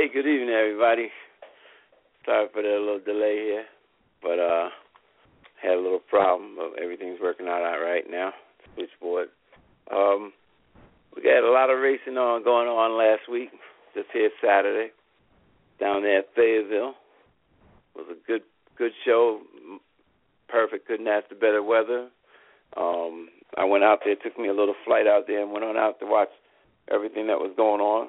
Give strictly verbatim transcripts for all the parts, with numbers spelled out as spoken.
Hey, good evening, everybody. Sorry for the little delay here, but uh, had a little problem. But everything's working out all right now. Switchboard. Um, we got a lot of racing on going on last week. Just here Saturday down there at Fayetteville. It was a good good show. Perfect. Couldn't ask for better weather. Um, I went out there, took me a little flight out there, and went on out to watch everything that was going on.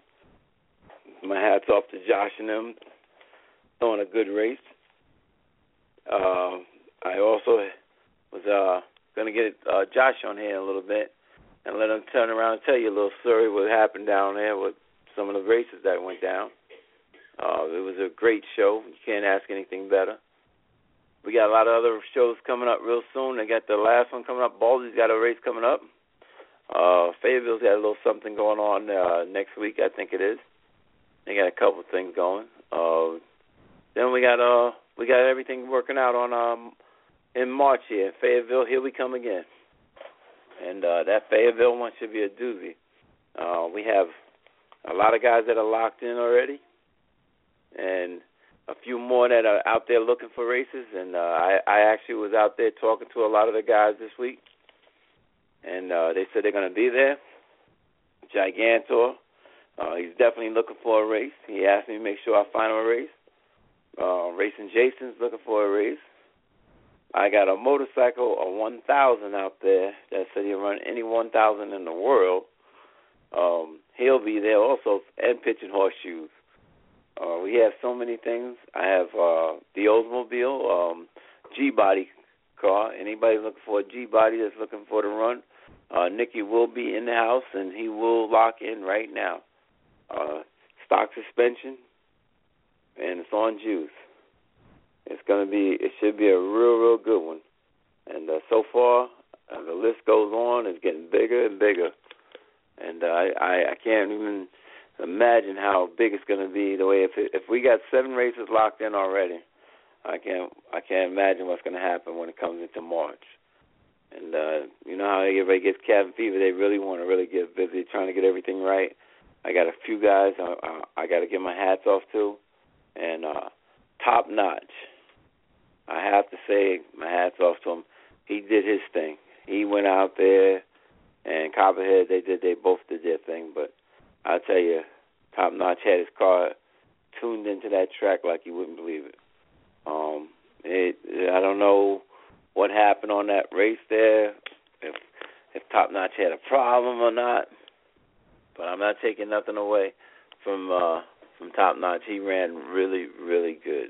My hat's off to Josh and them, throwing a good race. Uh, I also was uh, going to get uh, Josh on here a little bit and let him turn around and tell you a little story what happened down there with some of the races that went down. Uh, it was a great show. You can't ask anything better. We got a lot of other shows coming up real soon. They got the last one coming up. Baldy's got a race coming up. Uh, Fayetteville's got a little something going on uh, next week, I think it is. They got a couple of things going. Uh, then we got uh, we got everything working out on um, in March here. Fayetteville, here we come again. And uh, that Fayetteville one should be a doozy. Uh, we have a lot of guys that are locked in already, and a few more that are out there looking for races. And uh, I, I actually was out there talking to a lot of the guys this week, and uh, they said they're going to be there. Gigantor. Uh, he's definitely looking for a race. He asked me to make sure I find him a race. Uh, Racing Jason's looking for a race. I got a motorcycle, a one thousand out there that said he'll run any one thousand in the world. Um, he'll be there also, and pitching horseshoes. Uh, we have so many things. I have uh, the Oldsmobile um, G-Body car. Anybody looking for a G-Body that's looking for the run, uh, Nicky will be in the house, and he will lock in right now. Uh, stock suspension, and it's on juice. It's going to be, it should be a real, real good one. And uh, so far, uh, the list goes on. It's getting bigger and bigger. And uh, I, I, I can't even imagine how big it's going to be. The way if it, if we got seven races locked in already, I can't I can't imagine what's going to happen when it comes into March. And uh, you know how everybody gets cabin fever? They really want to really get busy trying to get everything right. I got a few guys I, I, I got to give my hats off to, and uh, top notch. I have to say my hats off to him. He did his thing. He went out there, and Copperhead, they did. They both did their thing. But I'll tell you, top notch had his car tuned into that track like you wouldn't believe it. Um, it I don't know what happened on that race there, if if top notch had a problem or not. But I'm not taking nothing away from uh, from Top Notch. He ran really, really good.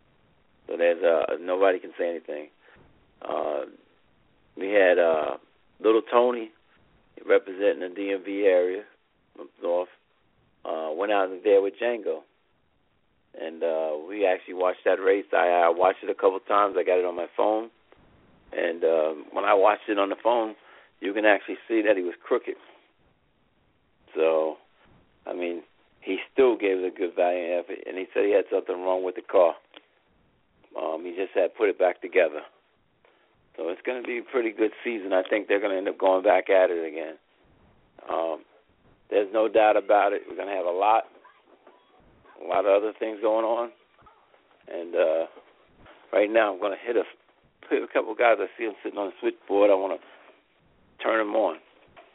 So there's uh, nobody can say anything. Uh, we had uh, Little Tony representing the D M V area up north. Uh, went out there with Django, and uh, we actually watched that race. I, I watched it a couple times. I got it on my phone, and uh, when I watched it on the phone, you can actually see that he was crooked. So, I mean, he still gave it a good valiant effort, and he said he had something wrong with the car. Um, he just had put it back together. So it's going to be a pretty good season. I think they're going to end up going back at it again. Um, there's no doubt about it. We're going to have a lot, a lot of other things going on. And uh, right now I'm going to hit a, hit a couple guys. I see them sitting on the switchboard. I want to turn them on.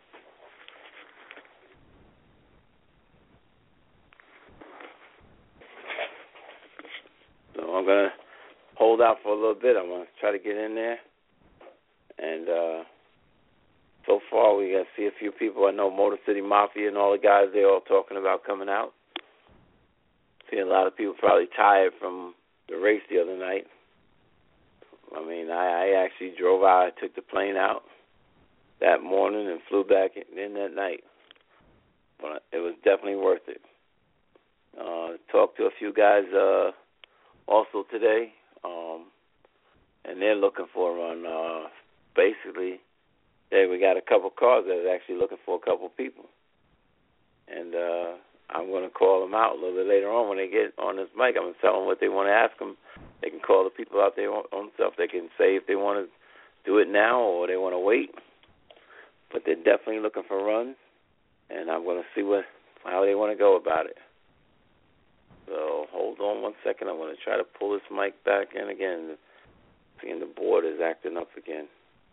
I'm going to hold out for a little bit. I'm going to try to get in there. And uh, so far, we got to see a few people. I know Motor City Mafia and all the guys, they're all talking about coming out. See a lot of people probably tired from the race the other night. I mean, I, I actually drove out. I took the plane out that morning and flew back in that night. But it was definitely worth it. Uh, talked to a few guys uh, also today, um, and they're looking for a run. Uh, basically, yeah, we got a couple cars that are actually looking for a couple people. And uh, I'm going to call them out a little bit later on when they get on this mic. I'm going to tell them what they want to ask them. They can call the people out there on, on stuff. They can say if they want to do it now or they want to wait. But they're definitely looking for runs, and I'm going to see what how they want to go about it. So hold on one second. I'm going to try to pull this mic back in again. Seeing the board is acting up again.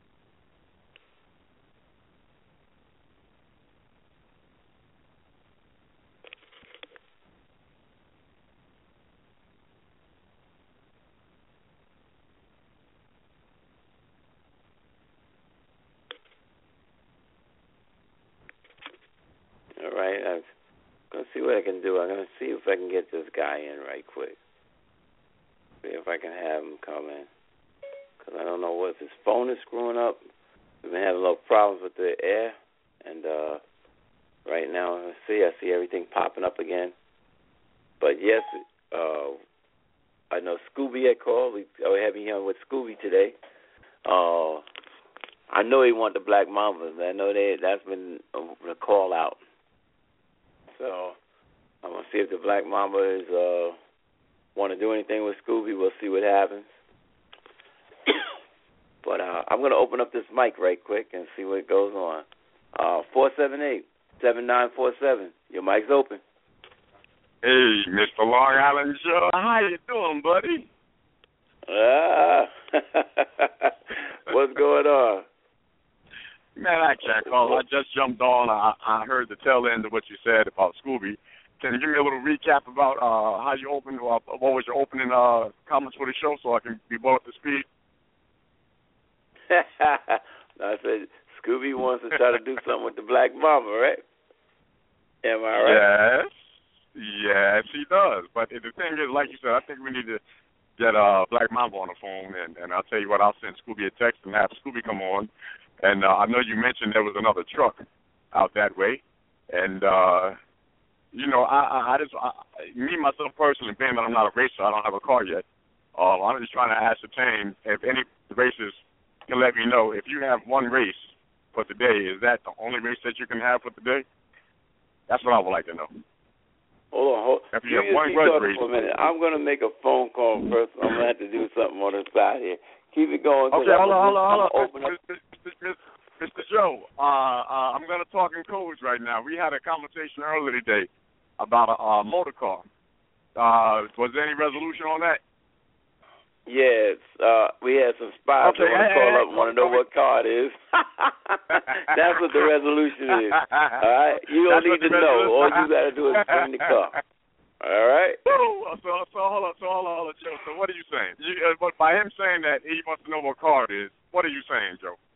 All right, I'm going to see what I can do. I'm going to see if I can get this guy in right quick. See if I can have him come in. Because I don't know what, if his phone is screwing up. We've been having a little problems with the air. And uh, right now, let's see, I see everything popping up again. But yes, uh, I know Scooby had called. We are having him with Scooby today. Uh, I know he want the Black Mambas. I know they that's been a, a call out. So I'm gonna see if the Black Mamba is uh, want to do anything with Scooby. We'll see what happens. But uh, I'm gonna open up this mic right quick and see what goes on. Uh, four seven eight, seven nine four seven. Your mic's open. Hey, Mister Long Island Joe. How you doing, buddy? Ah, what's going on? Man, I can't call. I just jumped on. I, I heard the tail end of what you said about Scooby. Can you give me a little recap about uh, how you opened, uh, what was your opening uh, comments for the show so I can be more up to speed? I said Scooby wants to try to do something with the Black Mamba, right? Am I right? Yes. Yes, he does. But the thing is, like you said, I think we need to get uh, Black Mamba on the phone, and, and I'll tell you what, I'll send Scooby a text and have Scooby come on. And uh, I know you mentioned there was another truck out that way. And, uh, you know, I, I, I just, I, me, myself personally, being that I'm not a racer, I don't have a car yet, uh, I'm just trying to ascertain if any races can let me know, if you have one race for today, is that the only race that you can have for today? That's what I would like to know. Hold on, hold on. If you, you have one keep race for a minute. I'm going to make a phone call first. I'm going to have to do something on the side here. Keep it going. Okay, hold on, hold on, hold on. Open Mister Joe, uh, uh, I'm going to talk in codes right now. We had a conversation earlier today about a uh, motor car. Uh, was there any resolution on that? Yes, uh, we had some spies okay, that want to hey, call hey, up and want to know what car it is. That's what the resolution is. All right? You don't need to know. All you got to do is bring the car. All right? So, so hold on, so hold on, hold on, Joe. So what are you saying? You, uh, but by him saying that he wants to know what car it is, what are you saying, Joe?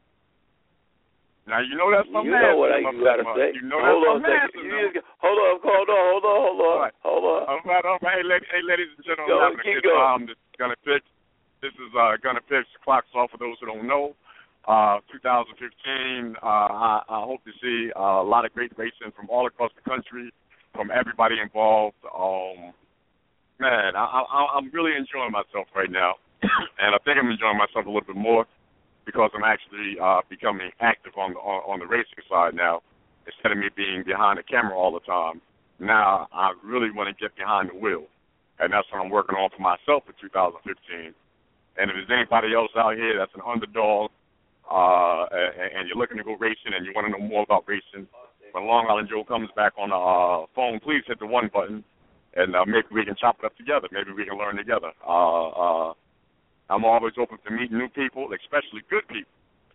Now, you know that's my you man. You know what I you got to say. You know hold that's on my man. Just, hold on, hold on, hold on, hold on, all right. hold on. All right, all right. Hey, ladies, hey, ladies and gentlemen, Go, I'm having keep a good going. time. This is Gonna Fix. This is uh, Gonna Fix. Clocks off for those who don't know. Uh, two thousand fifteen, uh, I, I hope to see uh, a lot of great racing from all across the country, from everybody involved. Um, man, I, I, I'm really enjoying myself right now, and I think I'm enjoying myself a little bit more because I'm actually uh, becoming active on the on, on the racing side now, instead of me being behind the camera all the time. Now I really want to get behind the wheel, and that's what I'm working on for myself for two thousand fifteen. And if there's anybody else out here that's an underdog, uh, and, and you're looking to go racing and you want to know more about racing, when Long Island Joe comes back on the uh, phone, please hit the one button, and uh, maybe we can chop it up together. Maybe we can learn together. Uh, uh, I'm always open to meeting new people, especially good people.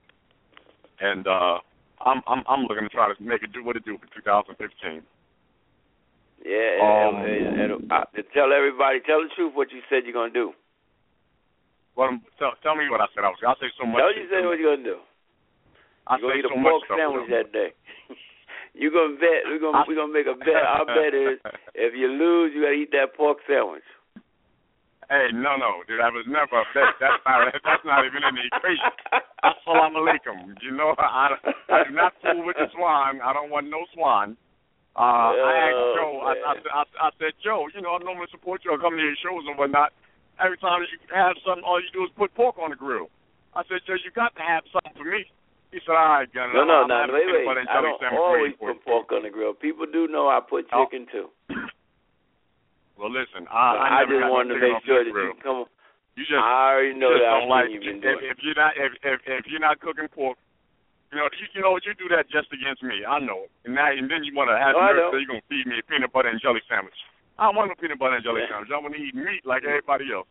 And uh, I'm, I'm I'm looking to try to make it do what it do for two thousand fifteen. Yeah, um, and, and, and, and uh, tell everybody, tell the truth what you said you're going to do. Well, tell, tell me what I said. I was. I'll say so much. Tell you say what you're gonna do. I you're gonna eat so a pork sandwich that day. You're gonna bet. We're gonna we're gonna make a bet. Our bet is if you lose, you gotta eat that pork sandwich. Hey, no, no, dude. I was never a bet. That's not. That's not even in the equation. Assalamu alaikum. You know, I, I do not fool with the swine. I don't want no swine. Uh, oh, I asked Joe. I, I, I, I said, Joe, you know, I normally support you. I come to your shows and whatnot. Every time you have something, all you do is put pork on the grill. I said, Joe, you got to have something for me. He said, all right, gun. No, no, no, wait, wait. I don't always put pork on the grill. People do know I put chicken, too. Well, listen, I, I, I just wanted to make sure that you come. You just, I already know that I've like, seen you been if, doing. If you're not, if, if, if you're not cooking pork, you know, you, you know, you do that just against me. I know it. And now, and then you want to have no, the nerve that you're gonna feed me a peanut butter and jelly sandwich. I don't want no peanut butter and jelly sandwich. I want to eat meat like everybody else.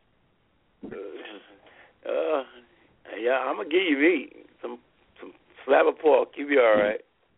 Uh, yeah, I'm gonna give you meat. Some some slab of pork. You be all right.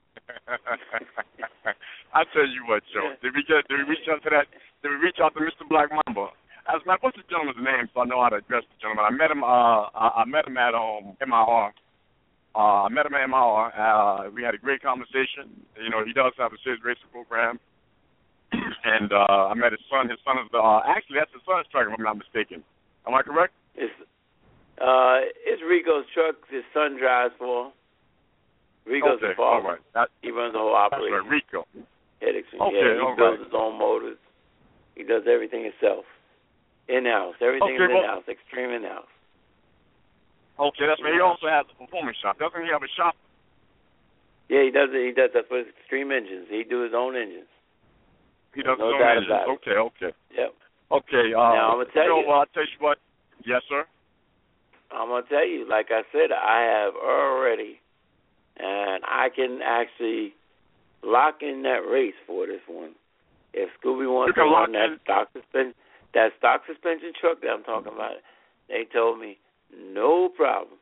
I tell you what, Joe. Yeah. Did we get? Did we reach out to that? Did we reach out to Mister Black Mamba? I was like, what's the gentleman's name so I know how to address the gentleman? I met him. Uh, I, I met him at um M I R. Uh, I met him at M I R. Uh, we had a great conversation. You know, he does have a serious racing program. And uh, I met his son. His son is the uh, actually that's his son's truck, if I'm not mistaken. Am I correct? It's uh, it's Rico's truck. His son drives for him. Rico's okay, the father. all right. That, he runs the whole operation. That's right, Rico. Edison. Okay, yeah, he all builds right. his own motors. He does everything himself. In-house. Everything okay, is well, in-house. Extreme in-house. Okay, that's right. He also has a performance shop. Doesn't he have a shop? Yeah, he does it. He does that for Extreme Engines. He do his own engines. He does no his own doubt engines. about it. Okay, okay. Yep. Okay, uh, now, I'm going to tell so, you. Well, I'll tell you what. Yes, sir? I'm going to tell you, like I said, I have already, and I can actually lock in that race for this one. If Scooby wants to run that stock suspension, that stock suspension truck that I'm talking about, they told me, no problem.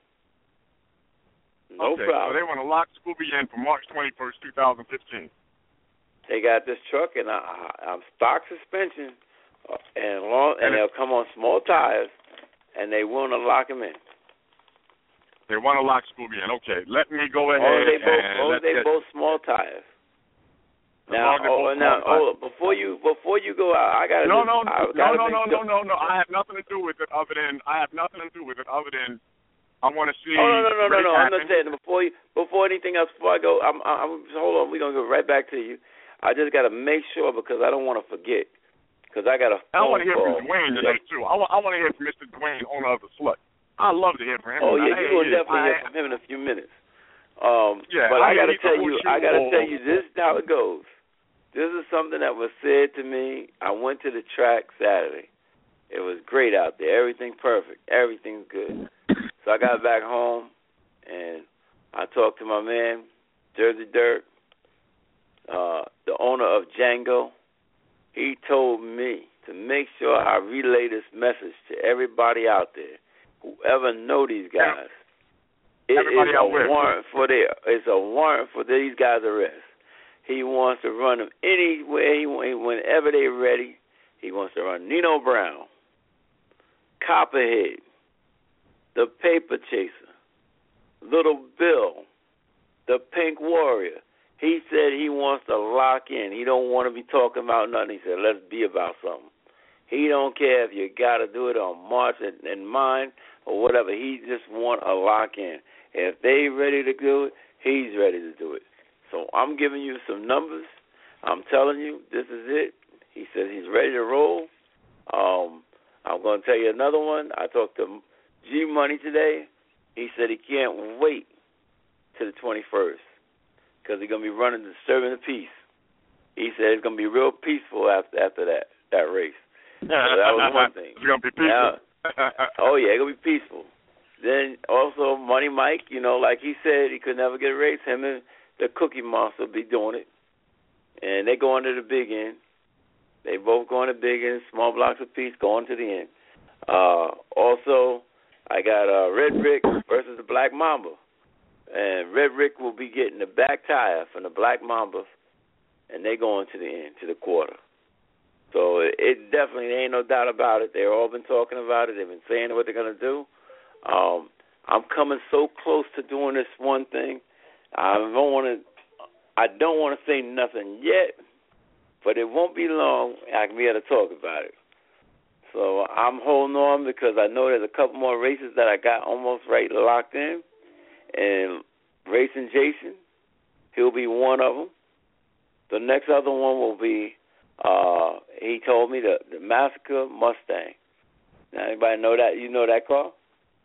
No okay, problem. So they want to lock Scooby in for March twenty-first, twenty fifteen. They got this truck, and I, I'm stock suspension, and long, and, and they'll come on small tires, and they want to lock him in. They want to lock Scooby in. Okay, let me go ahead. Oh, they both, and oh, they get, both small tires. As Now, oh, now, oh, before you before you go out, I gotta no, just, no, I no, gotta no, no, sure. no, no, no. I have nothing to do with it other than I have nothing to do with it other than I want to see. Oh no, no, no, no, no. I'm happen. not saying before you before anything else. Before I go, I'm, I'm hold on. We're gonna go right back to you. I just gotta make sure because I don't want to forget because I got a phone I want to hear call. from Dwayne tonight too. I want I want to hear from Mister Dwayne, owner of the Slut. I love to hear from him. Oh yeah, I, you will definitely I, hear from him in a few minutes. Um, yeah, but I, I gotta I tell you, I gotta oh. tell you this is how it goes. This is something that was said to me. I went to the track Saturday. It was great out there. Everything perfect. Everything's good. So I got back home and I talked to my man, Jersey Dirt, uh, the owner of Django. He told me to make sure I relay this message to everybody out there, whoever know these guys. It everybody is a out warrant for their. It's a warrant for these guys' arrest. He wants to run them anywhere, he whenever they're ready. He wants to run Nino Brown, Copperhead, the Paper Chaser, Little Bill, the Pink Warrior. He said he wants to lock in. He don't want to be talking about nothing. He said, let's be about something. He don't care if you got to do it on March in, in mind or whatever. He just want a lock in. If they ready to do it, he's ready to do it. So I'm giving you some numbers. I'm telling you, this is it. He says he's ready to roll. Um, I'm going to tell you another one. I talked to G Money today. He said he can't wait to the twenty-first because he's going to be running Disturbing the Peace. He said it's going to be real peaceful after after that, that race. So that was one thing. It's going to be peaceful. Now, oh, yeah, it's going to be peaceful. Then also Money Mike, you know, like he said, he could never get a race. Him and the Cookie Monster be doing it. And they go into the big end. They both go into big end, small blocks of peace, going to the end. Uh, also, I got uh, Red Rick versus the Black Mamba. And Red Rick will be getting the back tire from the Black Mamba, and they going to the end, to the quarter. So it, it definitely ain't no doubt about it. They've all been talking about it. They've been saying what they're going to do. Um, I'm coming so close to doing this one thing. I don't want to. I don't want to say nothing yet, but it won't be long. I can be able to talk about it. So I'm holding on because I know there's a couple more races that I got almost right locked in, and Racing Jason, he'll be one of them. The next other one will be. Uh, he told me the the Massacre Mustang. Now, anybody know that? You know that car?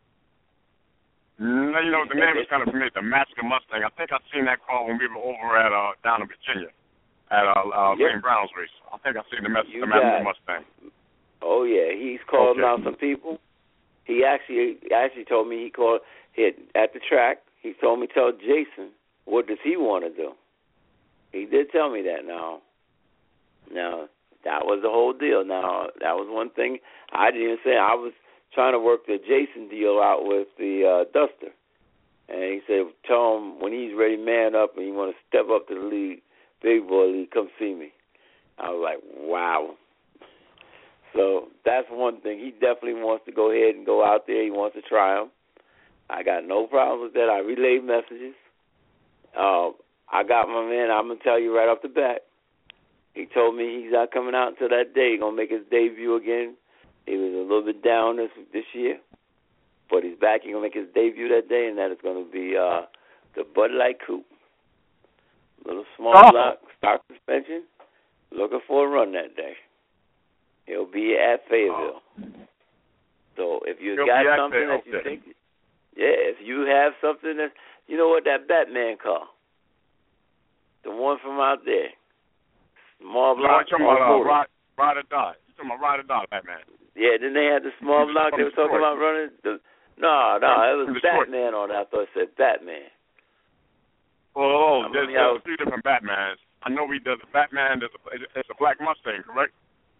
No, you know, the name is kind of familiar, the Massacre Mustang. I think I've seen that car when we were over at uh, down in Virginia at uh, uh, yep. Lane Brown's race. I think I've seen the, Mas- you the Massacre Mustang. Oh, yeah. He's calling okay. out some people. He actually actually told me he called he had, at the track. He told me tell Jason what does he want to do. He did tell me that now. Now, that was the whole deal. Now, that was one thing I didn't even say. I was trying to work the Jason deal out with the uh, Duster. And he said, tell him when he's ready, man up, and you want to step up to the league, big boy league, come see me. I was like, wow. So that's one thing. He definitely wants to go ahead and go out there. He wants to try him. I got no problem with that. I relayed messages. Uh, I got my man, I'm going to tell you right off the bat. He told me he's not coming out until that day. He's going to make his debut again. He was a little bit down this this year, but he's back. He's going to make his debut that day, and that is going to be uh, the Bud Light Coupe. Little small oh. block, stock suspension. Looking for a run that day. He'll be at Fayetteville. Oh. So if you He'll got something that you think, yeah, if you have something that, you know what, that Batman car, the one from out there, small block. No, you're talking about uh, ride, ride or die. You're talking about ride or die, Batman. Yeah, then they had the small block they were talking about running. The, no, no, it was Batman on that. I thought it said Batman. Oh, oh there's, there's a few different Batmans. I know we does a Batman. There's a, it's a black Mustang, correct?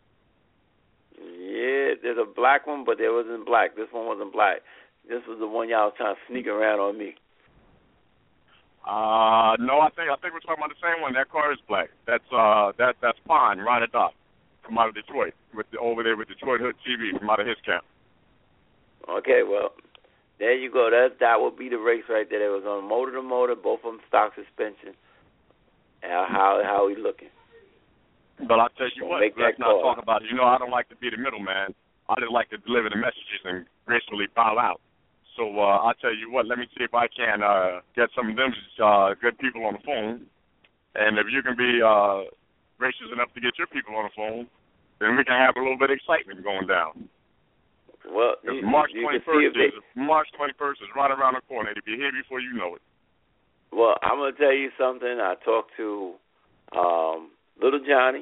Yeah, there's a black one, but there wasn't black. This one wasn't black. This was the one y'all was trying to sneak around on me. Uh, no, I think I think we're talking about the same one. That car is black. That's uh, that that's Pine, Ride or Die, from out of Detroit, with the, over there with Detroit Hood T V from out of his camp. Okay, well, there you go. That that would be the race right there. It was on motor to motor, both of them stock suspension. How how how we looking? But I'll tell you Don't what, make let's that not call. talk about it. You know, I don't like to be the middleman. I just like to deliver the messages and gracefully bow out. So uh, I'll tell you what, let me see if I can uh, get some of them uh, good people on the phone. And if you can be uh, gracious enough to get your people on the phone, then we can have a little bit of excitement going down. Well, you, March you twenty-first they, is March twenty-first is right around the corner. It'll be here before you know it. Well, I'm gonna tell you something. I talked to um, Little Johnny.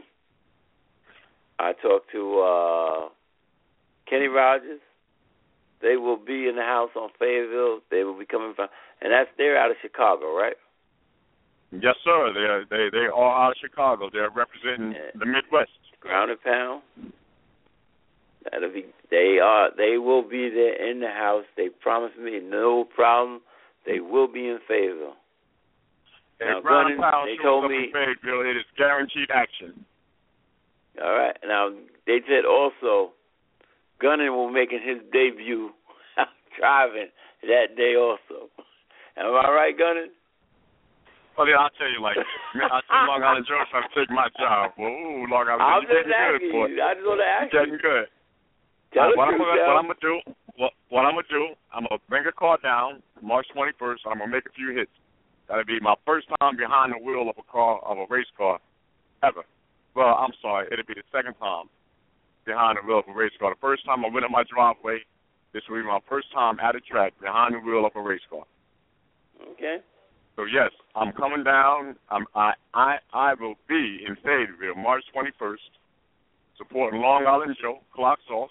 I talked to uh, Kenny Rogers. They will be in the house on Fayetteville. They will be coming from, and that's they're out of Chicago, right? Yes, sir. They they they are out of Chicago. They're representing yeah. the Midwest. Ground and pound. That'll be. They are. They will be there in the house. They promised me no problem. They will be in Fayetteville. Now, Ground and pound they told me in Fayetteville, it is guaranteed action. All right. Now they said also, Gunnan will making his debut driving that day also. Am I right, Gunnan? Well, yeah, I'll tell you, like, I see Long Island Joe trying to take my job. Well, ooh, Long Island Joe, I'm you're just getting asking good, boy. you. I just want to ask you're getting you. good. Tell uh, what, truth, I'm gonna, what I'm gonna do, what, what I'm gonna do, I'm gonna bring a car down March twenty-first. I'm gonna make a few hits. That'll be my first time behind the wheel of a car, of a race car, ever. Well, I'm sorry, it'll be the second time behind the wheel of a race car. The first time I went in my driveway, this will be my first time at a track behind the wheel of a race car. Okay. So yes, I'm coming down. I'm, I I I will be in Fayetteville March twenty-first, supporting Long Island Joe, clocks off,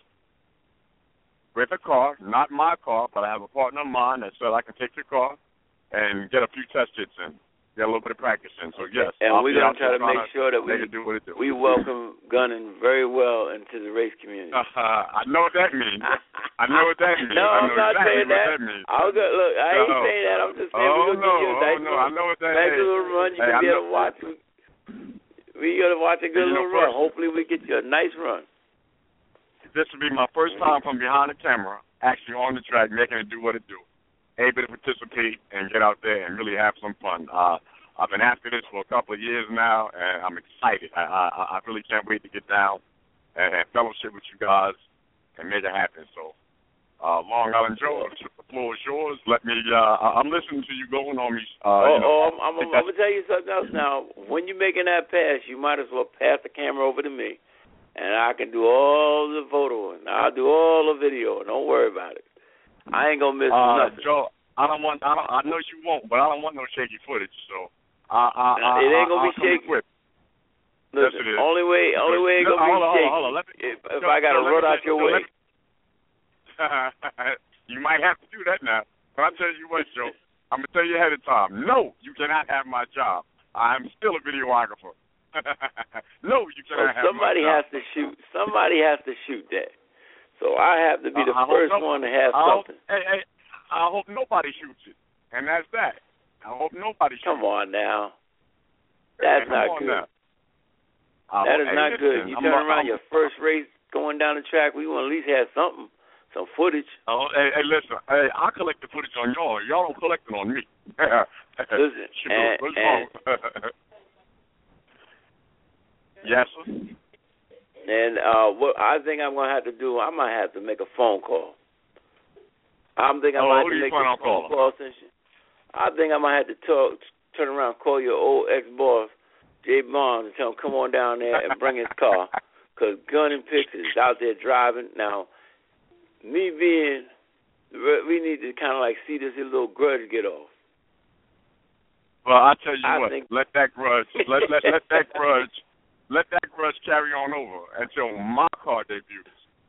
with a car, not my car, but I have a partner of mine that said I can take the car and get a few test hits in, get a little bit of practice in. So yes, and I'll we're gonna try to make sure that we do what it do. we welcome Gunnan very well into the race community. Uh, I know what that means. I know what that means. No, I know I'm not exactly saying what that. that means. I'll go, look, I ain't no. saying that. I'm just saying oh, we're gonna no, give you a nice oh, no, little, I know what that nice is. little run. You hey, can I be know. able to watch. We're gonna watch a good you little know, run. first, Hopefully, we get you a nice run. This will be my first time from behind the camera, actually on the track, making it do what it do. Able to participate and get out there and really have some fun. Uh, I've been after this for a couple of years now, and I'm excited. I, I, I really can't wait to get down and, and fellowship with you guys and make it happen. So, uh, Long Island Joe, the floor is yours. Let me. Uh, I'm listening to you going on me. Uh, oh, you know, oh, I'm, I'm, I'm gonna tell you something else now. When you're making that pass, you might as well pass the camera over to me, and I can do all the photo and I'll do all the video. Don't worry about it. I ain't gonna miss uh, nothing. Joe, I don't want. I, don't, I know you won't, but I don't want no shaky footage. So. I, I, I, it ain't gonna I, be shaky. Yes, Listen, it is. only way, only way it's no, gonna hold be on, shaky hold on, hold on. Me, if, if no, I gotta no, run me, out your no, way. You might have to do that now. But I'll tell you what, Joe. I'm gonna tell you ahead of time. No, you cannot have my job. I'm still a videographer. No, you So cannot have somebody much has to shoot. Somebody has to shoot that. So I have to be the I, I first no, one to have I hope, something. hey, hey, I hope nobody shoots it, and that's that. I hope nobody shoots Come on now. it. That's Come not on good. now. I That hope, is hey, not listen, good. You I'm, turn I'm, around your first race going down the track, we want to at least have something, some footage. Oh, hey, hey, listen. Hey, I collect the footage on y'all. Y'all don't collect it on me. Listen, sure. and, What's and, wrong? Yes, sir. And uh, what I think I'm gonna have to do, I might have to make a phone call. I'm thinking I oh, might have who to you make plan a on phone calling? call since you, I think I might have to talk, turn around, call your old ex-boss, Jay Barnes, and tell him come on down there and bring his car, because Gun and Picks is out there driving. Now, me being, we need to kind of like see this little grudge get off. Well, I tell you I what, think... let that grudge, let, let let that grudge, let that grudge carry on over until my car debuts.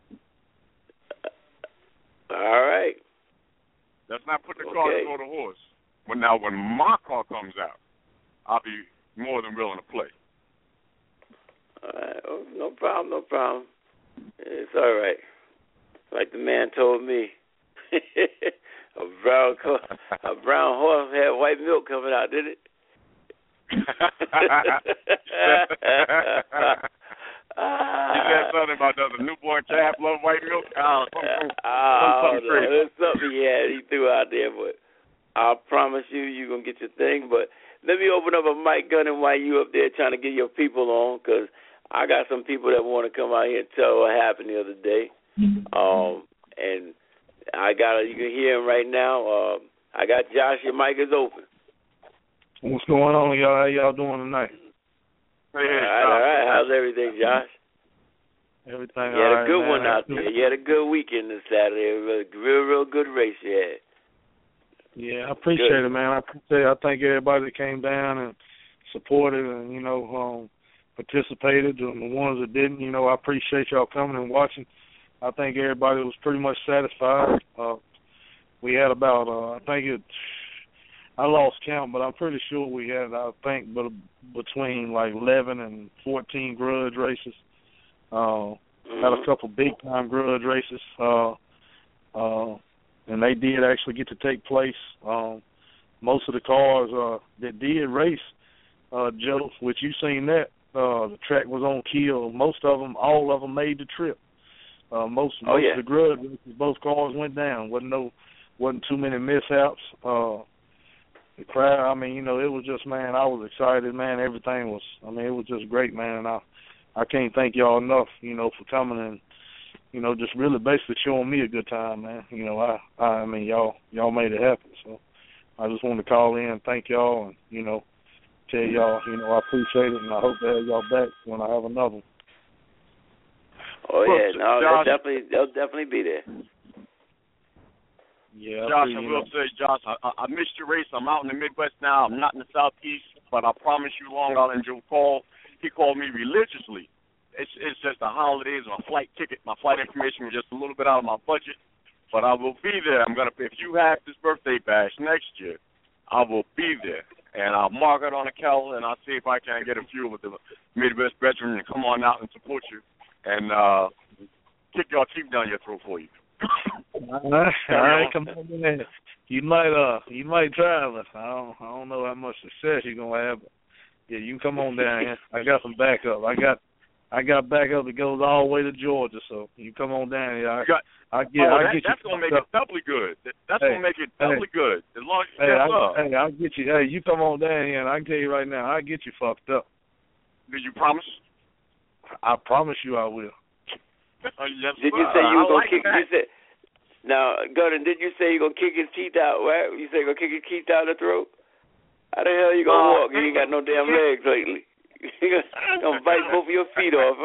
All right. Let's not put the Okay. car before the horse. But now, when my car comes out, I'll be more than willing to play. All right. Oh, no problem, no problem. It's all right. Like the man told me, a brown a brown horse had white milk coming out, did it? He said something about does a newborn calf love white milk? Oh, some, some, oh, something no, crazy. there's something he had he threw out there, but I promise you, you're going to get your thing. But let me open up a mic, Gunning, while you up there trying to get your people on, because I got some people that want to come out here and tell what happened the other day. Um, and I got you can hear him right now. Uh, I got Josh. Your mic is open. What's going on, y'all? How y'all doing tonight? Hey, all right, all right. How's everything, Josh? Everything You had all a right, good man. one out there. You had a good weekend this Saturday. A real, real, real good race you had. Yeah, I appreciate good. it, man. I appreciate. I thank everybody that came down and supported and you know um, participated. And the ones that didn't, you know, I appreciate y'all coming and watching. I think everybody was pretty much satisfied. Uh, we had about, uh, I think it. I lost count, but I'm pretty sure we had, I think, but between like eleven and fourteen grudge races. Uh, mm-hmm. Had a couple big-time grudge races, uh, uh, and they did actually get to take place. Um, most of the cars uh, that did race, uh, Joe, which you seen that, uh, the track was on kill. Most of them, all of them made the trip. Uh, most oh, most yeah. of the grudge races, both cars went down. wasn't no, wasn't too many mishaps. Uh, The crowd, I mean, you know, it was just, man, I was excited, man. Everything was, I mean, it was just great, man. And I, I can't thank y'all enough, you know, for coming and, you know, just really basically showing me a good time, man. You know, I, I, I mean, y'all, y'all made it happen. So I just wanted to call in and thank y'all and, you know, tell y'all, you know, I appreciate it and I hope to have y'all back when I have another one. Oh, yeah, no, Josh, they'll definitely, they'll definitely be there. Yeah, Josh, I, I will say, Josh, I, I missed your race. I'm out in the Midwest now. I'm not in the Southeast, but I promise you, Long Island Joe called. He called me religiously. It's it's just the holidays, my flight ticket, my flight information was just a little bit out of my budget, but I will be there. I'm gonna if you have this birthday bash next year, I will be there, and I'll mark it on the calendar, and I'll see if I can get a few of the Midwest veterans and come on out and support you, and uh, kick your teeth down your throat for you. All right, all right, come on in. You might, uh, you might try this. I don't, I don't know how much success you're gonna have. But yeah, you can come on down here. I got some backup. I got, I got backup that goes all the way to Georgia. So you come on down here. I, you got, I get, oh, I that, get that's you gonna make up. it doubly good. That's hey, gonna make it doubly hey, good. As long as you hey, yes, I, sir. hey, I'll get you. Hey, you come on down here, and I can tell you right now, I will get you fucked up. Did you promise? I promise you, I will. Uh, yes, Did sir. you say you were I gonna like kick? that. You said now, Gordon. Did you say you are gonna kick his teeth out? Right? You say you are gonna kick his teeth out the throat? How the hell you gonna uh, walk? You ain't got no damn legs lately. You gonna bite both of your feet off?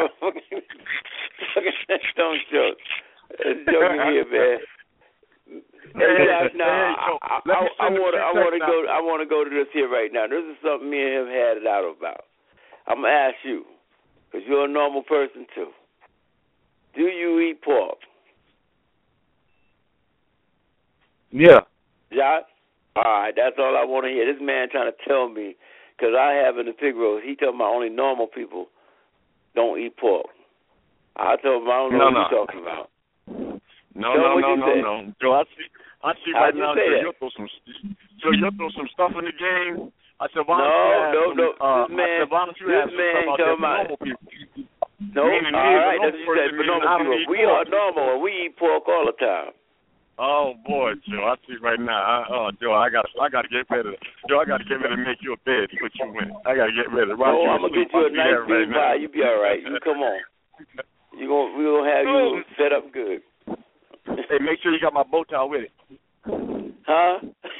Don't joke. That's joking here, man. Hey, Josh, now I want to I want to go I want to go to this here right now. This is something me and him had it out about. I'm gonna ask you, because you're a normal person too. Do you eat pork? Yeah. Josh? All right, that's all I want to hear. This man trying to tell me, because I have in the pig roast, he told me only normal people don't eat pork. I told him I don't know no, what no. you're talking about. No, Tell no, what no, you no, said. no. Joe, I see, I see How'd right you now, say Joe, that? you'll throw some, Joe, you'll throw some stuff in the game. I said, why No, don't you have no, some, no. uh, This man, I said, why don't you this have some man stuff out there talking for about- normal people? No, Meaning all me as a right, normal that's what you said. person, For meaning normal I don't people, eat we pork. are normal and we eat pork all the time. Oh boy, Joe, I see right now. I, oh, Joe, I got, I got to get ready. Joe, I got to get ready to make you a bed to put you in. I got to get ready. Rock No, you I'm gonna sleep. get you a I'll be nice there right bean now. pie. You be all right. You come on. You gonna we gonna have you set up good. Hey, make sure you got my bow tie with it. Huh?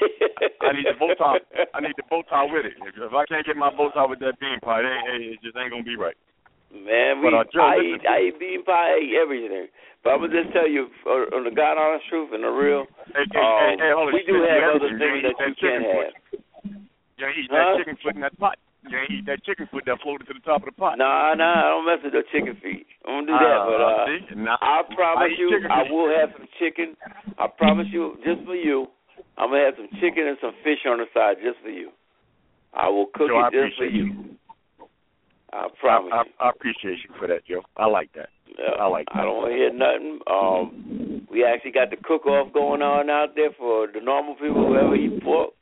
I need the bow tie. I need the bow tie with it. If, if I can't get my bow tie with that bean pie, it, ain't, it just ain't gonna be right. Man, we But, uh, Joe, I listen. eat I eat bean pie, I eat everything. But I'm gonna just tell you uh, on the God honest truth and the real, Hey, hey, um, hey, hey, hold on. we do You have eat other everything. things You that ain't you eat that can't chicken have. foot. You ain't eat Huh? that chicken foot in that pot. You ain't eat that chicken foot that floated to the top of the pot. Nah, nah, I don't mess with the chicken feet. I don't do that, Uh, but uh, see? Now, I promise I eat you, chicken I feet. will have some chicken. I promise you, just for you, I'm gonna have some chicken and some fish on the side just for you. I will cook Joe, it I just for appreciate you. I promise I, I, you. I appreciate you for that, Joe. I like that. Yeah, I like that. I don't want to hear nothing. Um, we actually got the cook-off going on out there for the normal people who ever eat pork.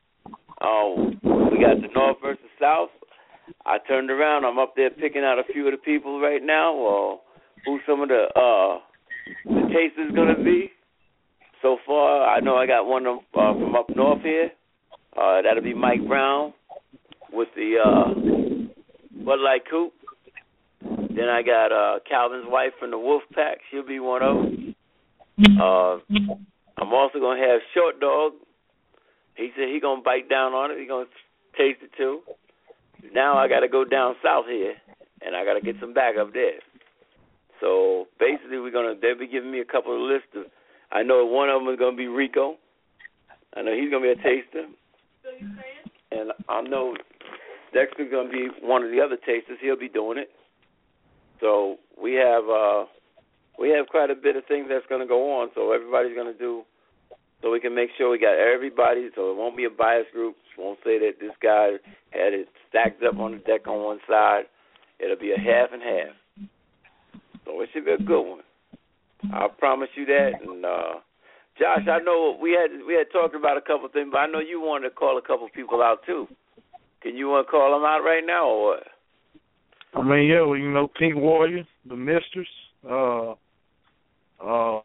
Um, we got the North versus South. I turned around. I'm up there picking out a few of the people right now. Uh, who some of the uh, the tasters gonna be? So far, I know I got one of, uh, from up north here. Uh, that'll be Mike Brown with the uh, Bud Light Coupe. Then I got uh, Calvin's wife from the Wolf Pack. She'll be one of them. Uh, I'm also gonna have Short Dog. He said he gonna bite down on it. He gonna taste it too. Now I got to go down south here, and I got to get some back up there. So basically, we're gonna they'll be giving me a couple of lists of. I know one of them is gonna be Rico. I know he's gonna be a taster. And I know Dexter's gonna be one of the other tasters. He'll be doing it. So we have uh, we have quite a bit of things that's gonna go on. So everybody's gonna do. So we can make sure we got everybody, so it won't be a biased group. Won't say that this guy had it stacked up on the deck on one side. It'll be a half and half. So it should be a good one. I promise you that. And uh, Josh, I know we had we had talked about a couple of things, but I know you wanted to call a couple of people out too. Can you want to call them out right now or what? I mean, yeah, well, you know, Pink Warrior, the Mistress. Uh, uh,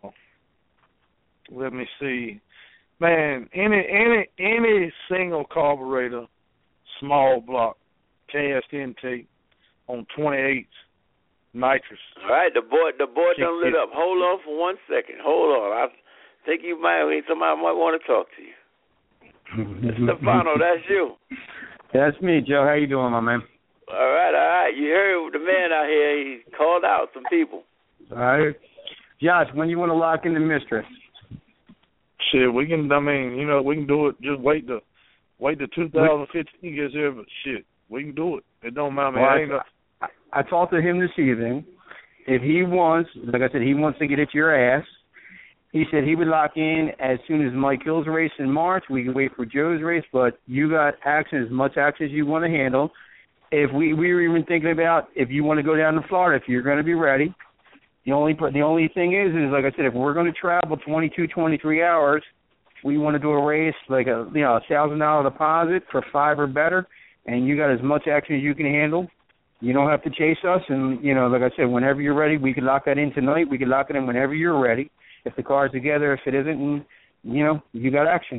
let me see. Man, any any any single carburetor, small block, cast intake on twenty-eight nitrous. All right, the board the board done lit It- up. Hold on for one second. Hold on. I think you might somebody might want to talk to you. Stefano, that's you. That's me, Joe. How you doing, my man? All right, all right. You heard the man out here. He called out some people. All right. Josh, when you want to lock in the Mistress? Shit, we can. I mean, you know, we can do it. Just wait to wait till two thousand fifteen gets here. But shit, we can do it. It don't matter. Well, I, I, ain't no, I, I talked to him this evening. If he wants, like I said, he wants to get at your ass. He said he would lock in as soon as Mike Hill's race in March. We can wait for Joe's race, but you got action, as much action as you want to handle. If we, we were even thinking about if you want to go down to Florida, if you're going to be ready. The only the only thing is, is like I said, if we're going to travel twenty-two, twenty-three hours, we want to do a race like a you know a thousand dollar deposit for five or better, and you got as much action as you can handle. You don't have to chase us, and you know, like I said, whenever you're ready, we can lock that in tonight. We can lock it in whenever you're ready. If the car's together, if it isn't, and, you know, you got action.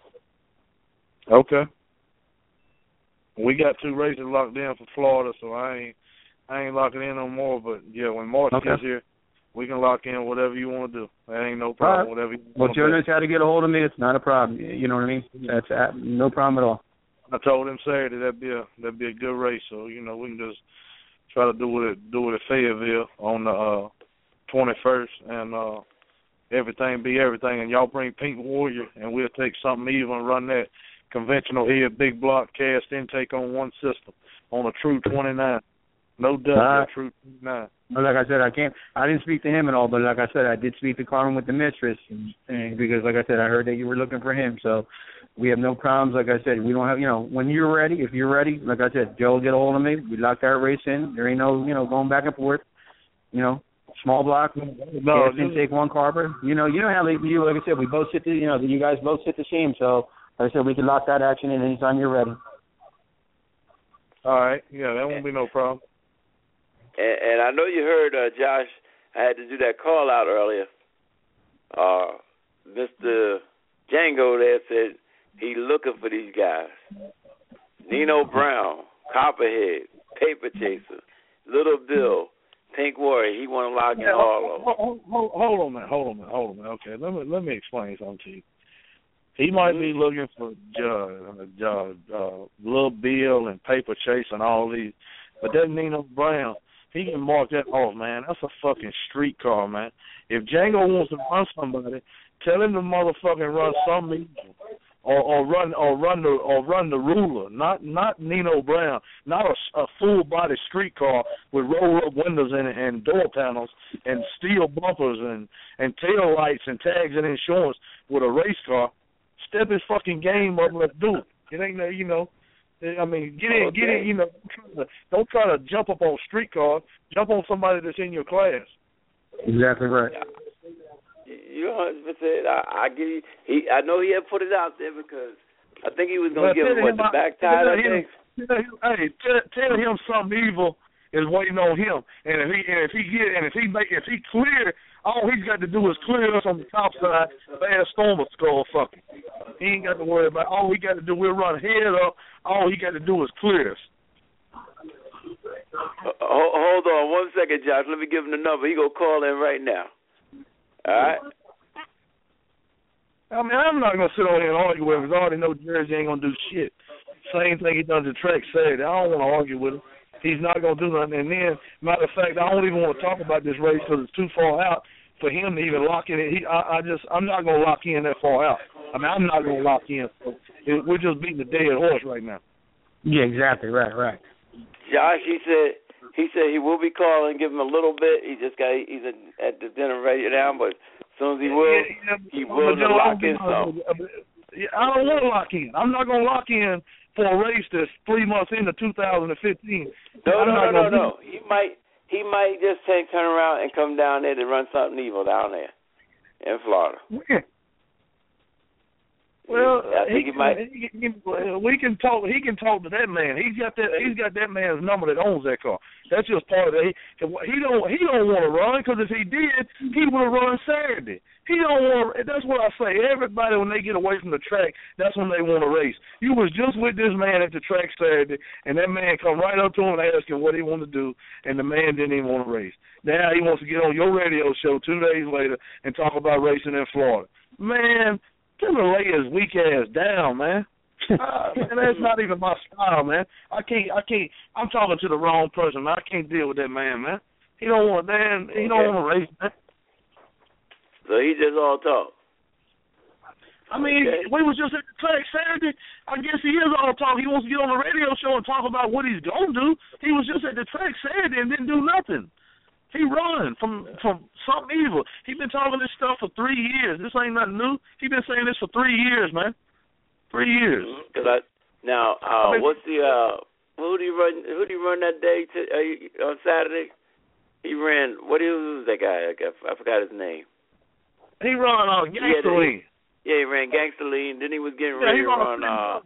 okay. We got two races locked in for Florida, so I ain't I ain't locking in no more. But yeah, when March Okay. gets here, we can lock in whatever you want to do. That ain't no problem. Right. Whatever. You Well, wanna Joe do. knows how to get a hold of me. It's not a problem. You know what I mean? That's uh, no problem at all. I told him Saturday that'd be a that'd be a good race. So you know we can just try to do it do it at Fayetteville on the uh, twenty-first, and uh, everything be everything. And y'all bring Pink Warrior, and we'll take something even and run that conventional head, big block cast intake on one system on a true twenty-nine. No doubt, All right. true twenty-nine. But like I said, I can't. I didn't speak to him at all. But like I said, I did speak to Carmen with the mistress, and, and because like I said, I heard that you were looking for him. So we have no problems. Like I said, we don't have. You know, when you're ready, if you're ready, like I said, Joe will get a hold of me. We lock that race in. There ain't no, you know, going back and forth. You know, small block, no, gas intake, one carber. You know, you know how they, you like I said, we both sit. To, you know, you guys both sit the same. So like I said, we can lock that action in anytime you're ready. All right. Yeah, that won't be no problem. And, and I know you heard, uh, Josh, I had to do that call out earlier. Uh, Mister Django there said he looking for these guys. Nino Brown, Copperhead, Paper Chaser, Little Bill, Pink Warrior. He want to lock in yeah, Harlow. Hold, hold, hold on a minute. Hold on a minute. Hold on a minute. Okay, let me let me explain something to you. He might be looking for uh, uh, uh, Little Bill and Paper Chase and all these, but that Nino Brown, he can mark that off, man. That's a fucking street car, man. If Django wants to run somebody, tell him to motherfucking run some evil, or, or run or run the or run the ruler, not not Nino Brown, not a, a full body street car with roll up windows in it and door panels and steel bumpers and and tail lights and tags and insurance with a race car. Step his fucking game up and let's do it. It ain't no, you know, I mean, get in, okay. get in, you know, don't try to jump up on street cars. Jump on somebody that's in your class. Exactly right. You one hundred percent. I, I give you, he, I know he had put it out there because I think he was going to give him, what, the back tire, I think? Tell him, hey, tell, tell him something evil is waiting on him. And if he, and if he get, and if he make, if he clear, all he's got to do is clear us on the top side. Bad storm will skull fucking. He ain't got to worry about. All he got to do, we'll run head up. All he got to do is clear us. Uh, hold on one second, Josh. Let me give him the number. He gonna call in right now. All right. I mean, I'm not gonna sit on here and argue with him because I already know Jersey ain't gonna do shit. Same thing he done to Track Saturday. I don't want to argue with him. He's not gonna do nothing. And then, matter of fact, I don't even want to talk about this race because it's too far out for him to even lock in. He, I, I just, I'm not gonna lock in that far out. I mean, I'm not gonna lock in. So it, we're just beating the dead horse right now. Yeah, exactly. Right, right. Josh, he said he said he will be calling. Give him a little bit. He just got he's at the dinner ready now, but as soon as he will, yeah, yeah, he will to lock in some. I don't want to lock in. I'm not gonna lock in for a race that's three months into two thousand fifteen. No, I'm no, not no, no, do no. He might he might just take turn around and come down there to run something evil down there in Florida. Yeah. Well, I think he, he might. He, he, we can talk. He can talk to that man. He's got that. He's got that man's number that owns that car. That's just part of it. He, he don't. He don't want to run because if he did, he would have run Saturday. He don't want. That's what I say. Everybody, when they get away from the track, that's when they want to race. You was just with this man at the track Saturday, and that man come right up to him and ask him what he wanted to do, and the man didn't even want to race. Now he wants to get on your radio show two days later and talk about racing in Florida. Man. Tell him to lay his weak ass down, man. uh, man. That's not even my style, man. I can't. I can't. I'm talking to the wrong person, man. I can't deal with that man, man. He don't want man. He don't okay. want to race, man. So he just all talk. I mean, okay. we was just at the track Saturday. I guess he is all talk. He wants to get on the radio show and talk about what he's gonna do. He was just at the track Saturday and didn't do nothing. He run from from something evil. He been talking this stuff for three years. This ain't nothing new. He been saying this for three years, man. Three years. Cause I, now, uh, I mean, what's the uh, who do you run? Who do you run that day to, uh, on Saturday? He ran. What was that guy? I forgot his name. He run on uh, Gangsta Lean. Yeah, he ran Gangsta Lean. Then he was getting ready yeah, to run. Uh,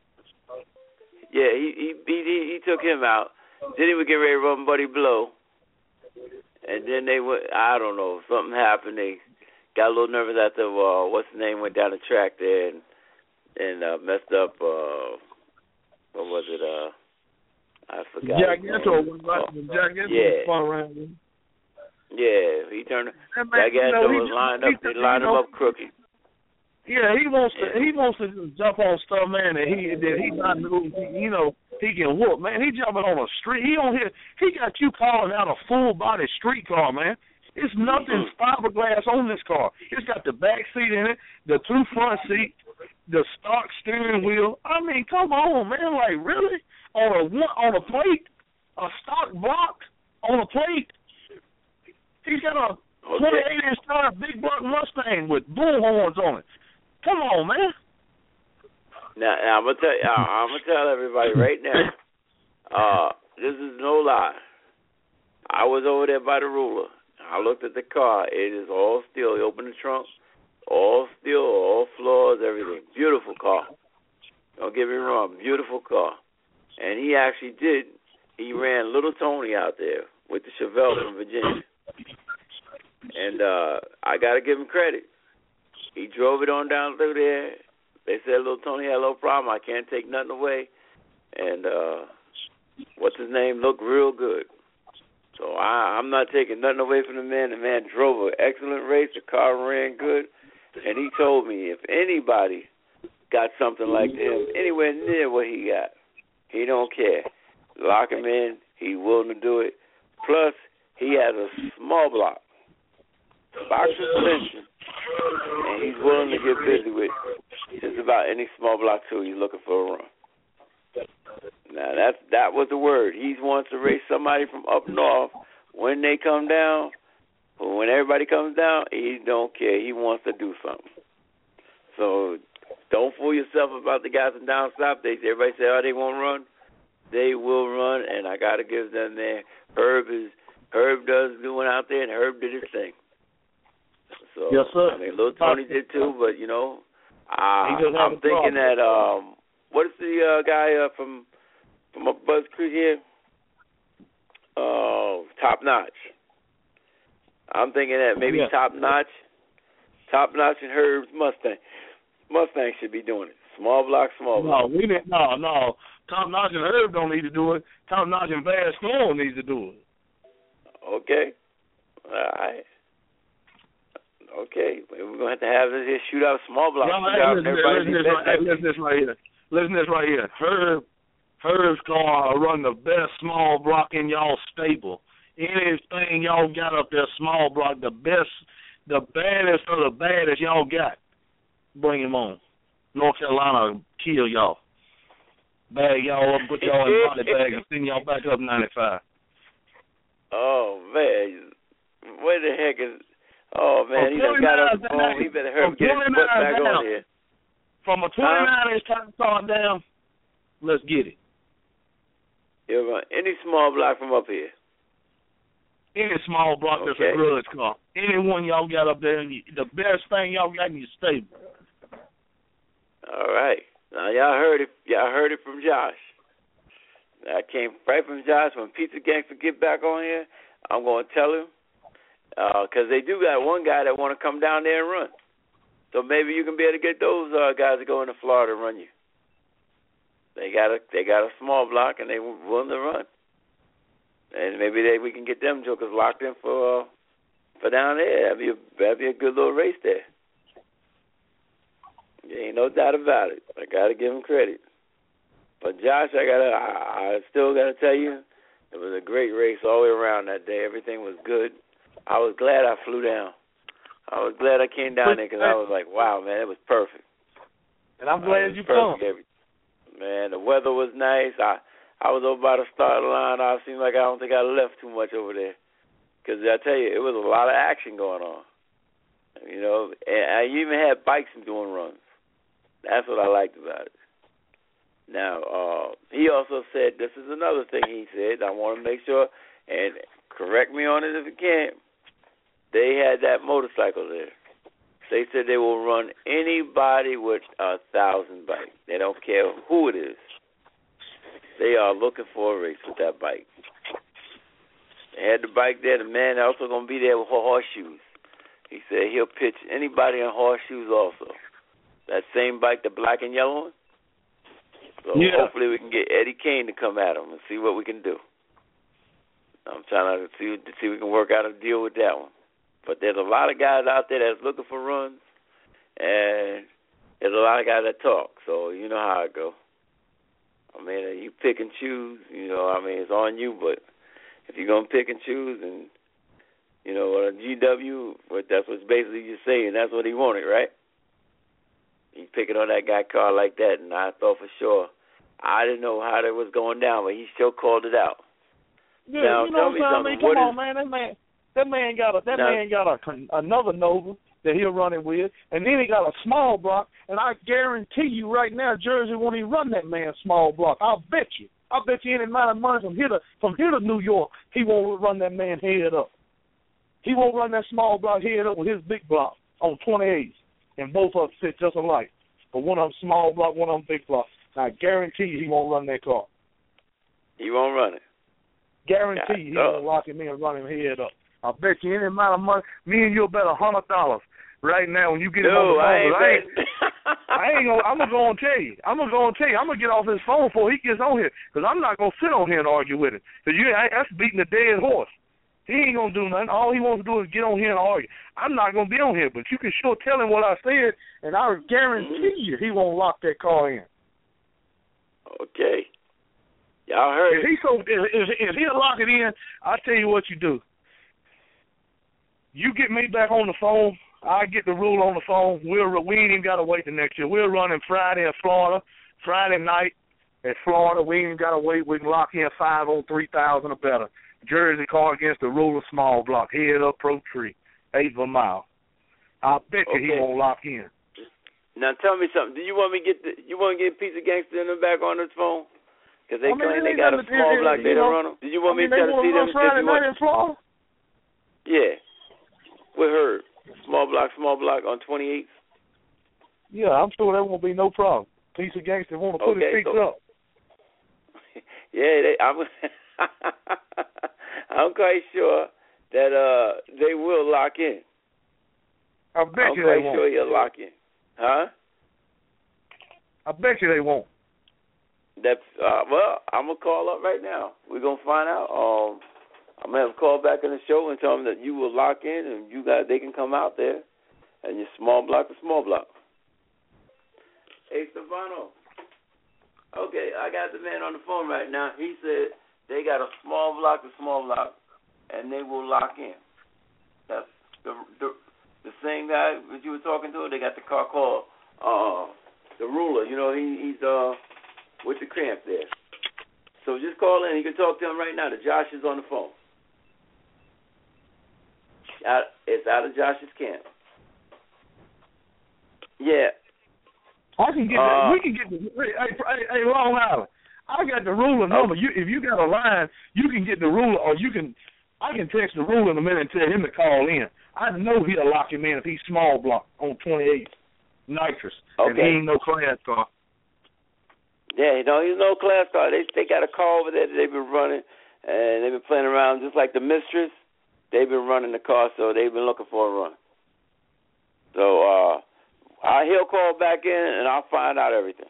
yeah, he he, he he he took him out. Then he was getting ready to run Buddy Blow. And then they went, I don't know, something happened. They got a little nervous after, uh, what's the name, went down the track there and, and uh, messed up, uh, what was it, uh, I forgot. Jack Ghetto was right. Jack Ghetto was far around. Yeah, he turned, Jack Ghetto was lined up, they lined him up crooked. Yeah, he wants to. He wants to just jump on stuff, man. That he that he not new. You know, he can whoop, man. He jumping on a street. He on here. He got you calling out a full body street car, man. It's nothing fiberglass on this car. It's got the back seat in it, the two front seats, the stock steering wheel. I mean, come on, man. Like really, on a on a plate, a stock block on a plate. He's got a Okay. twenty-eight inch tire big buck Mustang with bull horns on it. Come on, man. Now, now I'm gonna tell you, I'm gonna tell everybody right now. Uh, this is no lie. I was over there by the ruler. I looked at the car. It is all steel. You open the trunk, all steel, all floors, everything. Beautiful car. Don't get me wrong, beautiful car. And he actually did. He ran Little Tony out there with the Chevelle from Virginia. And uh, I got to give him credit. He drove it on down through there. They said Little Tony had a little problem. I can't take nothing away. And uh, what's his name looked real good. So I, I'm not taking nothing away from the man. The man drove an excellent race. The car ran good. And he told me if anybody got something like him, anywhere near what he got, he don't care. Lock him in. He willing to do it. Plus, he has a small block. Box suspension. And he's willing to get busy with just about any small block too. He's looking for a run. Now that's that was the word. He wants to race somebody from up north when they come down. But when everybody comes down, he don't care. He wants to do something. So don't fool yourself about the guys from down south. They everybody say, oh, they won't run. They will run, and I got to give them their Herb is Herb does doing out there, and Herb did his thing. So, yes, sir. I mean, Little Tony did too, but you know, uh, I'm problem. thinking that um, what is the uh, guy uh, from from up Buzz Creek here? Uh, Top Notch. I'm thinking that maybe yeah. Top Notch, Top Notch and Herb's Mustang, Mustang should be doing it. Small block, small block. No, we didn't. No, no. Top Notch and Herb don't need to do it. Top Notch and Vast Storm needs to do it. Okay. All right. Okay. We're gonna have to have this here shoot out small block. No, hey, listen, listen, listen, right, listen this right here. Listen this right here. Herb, Herb's car run the best small block in y'all stable. Anything y'all got up there, small block, the best, the baddest of the baddest y'all got. Bring him on. North Carolina will kill y'all. Bag y'all up, put y'all in body bag, and send y'all back up ninety-five. Oh man, where the heck is? Oh man, he done got up the phone. He better hurry get his butt back down. On here. From a twenty-nine inch huh? car down, let's get it. You run any small block from up here. Any small block okay. that's a grudge car. Any one y'all got up there, the best thing y'all got in your stable. All right. Now y'all heard it. Y'all heard it from Josh. That came right from Josh. When Pizza Gangster get back on here, I'm going to tell him because uh, they do got one guy that want to come down there and run. So maybe you can be able to get those uh, guys to go into Florida and run you. They got a they got a small block and they willing to run, and maybe they we can get them jokers locked in for uh, for down there. That'd be a, that'd be a good little race there. There ain't no doubt about it. I got to give him credit. But Josh, I gotta, I, I still got to tell you, it was a great race all the way around that day. Everything was good. I was glad I flew down. I was glad I came down there because I was like, wow, man, it was perfect. And I'm glad you come. Man, the weather was nice. I I was over by the start line. I seemed like I don't think I left too much over there. Because I tell you, it was a lot of action going on. You know, and I even had bikes doing runs. That's what I liked about it. Now, uh, he also said, this is another thing he said, I want to make sure, and correct me on it if you can, they had that motorcycle there. They said they will run anybody with a thousand bikes. They don't care who it is. They are looking for a race with that bike. They had the bike there. The man also going to be there with horseshoes. He said he'll pitch anybody in horseshoes also. That same bike, the black and yellow one. So yeah. hopefully we can get Eddie Kane to come at him and see what we can do. I'm trying to see, to see if we can work out a deal with that one. But there's a lot of guys out there that's looking for runs, and there's a lot of guys that talk. So you know how it go. I mean, you pick and choose. You know, I mean, it's on you. But if you're gonna pick and choose, and you know, a G W, that's what's basically you're saying. That's what he wanted, right? He picking on that guy car like that, and I thought for sure. I didn't know how that was going down, but he still called it out. Yeah, now, you know tell me what something. I mean? Come what on, is, man. That man, That man got a that no. man got a another Nova that he'll run it with, and then he got a small block. And I guarantee you right now, Jersey won't even run that man small block. I'll bet you. I'll bet you any amount of money from here to from here to New York, he won't run that man head up. He won't run that small block head up with his big block on twenty-eights, and both of them sit just alike. But one of them small block, one of them big block. Now, I guarantee you he won't run that car. He won't run it. Guarantee you he won't lock him in and run him head up. I bet you any amount of money, me and you'll bet a hundred dollars right now when you get him on the phone. I ain't, I ain't, I ain't gonna. I'm gonna go and tell you. I'm gonna go and tell you. I'm gonna get off his phone before he gets on here, because I'm not gonna sit on here and argue with him. Cause you, that's beating a dead horse. He ain't gonna do nothing. All he wants to do is get on here and argue. I'm not gonna be on here, but you can sure tell him what I said, and I guarantee you he won't lock that car in. Okay. Y'all heard if it. He so, if, if, if he'll lock it in, I'll tell you what you do. You get me back on the phone, I get the rule on the phone. We'll, we ain't even got to wait the next year. We're running Friday in Florida, Friday night at Florida. We ain't even got to wait. We can lock in five on three thousand or better. Jersey car against the ruler small block, head up pro tree, eighth of a mile. I bet you okay. he won't lock in. Now tell me something. Do you want me to get the, you want to get a piece of gangster in the back on this phone? Because they I mean, claim they, they got a small block. They don't run them. Did you want I mean, me to try to see them? Friday night in Florida? Yeah. We heard. Small block, small block on twenty-eight. Yeah, I'm sure there won't be no problem. Piece of gangster want to put okay, his feet so, up. Yeah, they, I'm, I'm quite sure that uh, they will lock in. I bet I'm you quite they won't. sure you'll lock in. Huh? I bet you they won't. That's uh, well, I'm gonna call up right now. We're gonna find out. Um, I'm gonna have a call back in the show and tell them that you will lock in and you guys they can come out there and your small block to small block. Hey Stefano. Okay, I got the man on the phone right now. He said they got a small block to small block and they will lock in. That's the the, the same guy that you were talking to. They got the car called uh, the Ruler. You know he, he's uh. with the cramp there. So just call in. You can talk to him right now. The Josh is on the phone. Out, it's out of Josh's camp. Yeah. I can get uh, that. We can get the, hey, hey, hey, Long Island. I got the ruler number. You, if you got a line, you can get the ruler, or you can, I can text the ruler in a minute and tell him to call in. I know he'll lock him in if he's small block on twenty-eight nitrous. Okay. And he ain't no class car. Yeah, no, he's no class car. They they got a car over there that they've been running, and they've been playing around just like the Mistress. They've been running the car, so they've been looking for a run. So uh, I, he'll call back in, and I'll find out everything.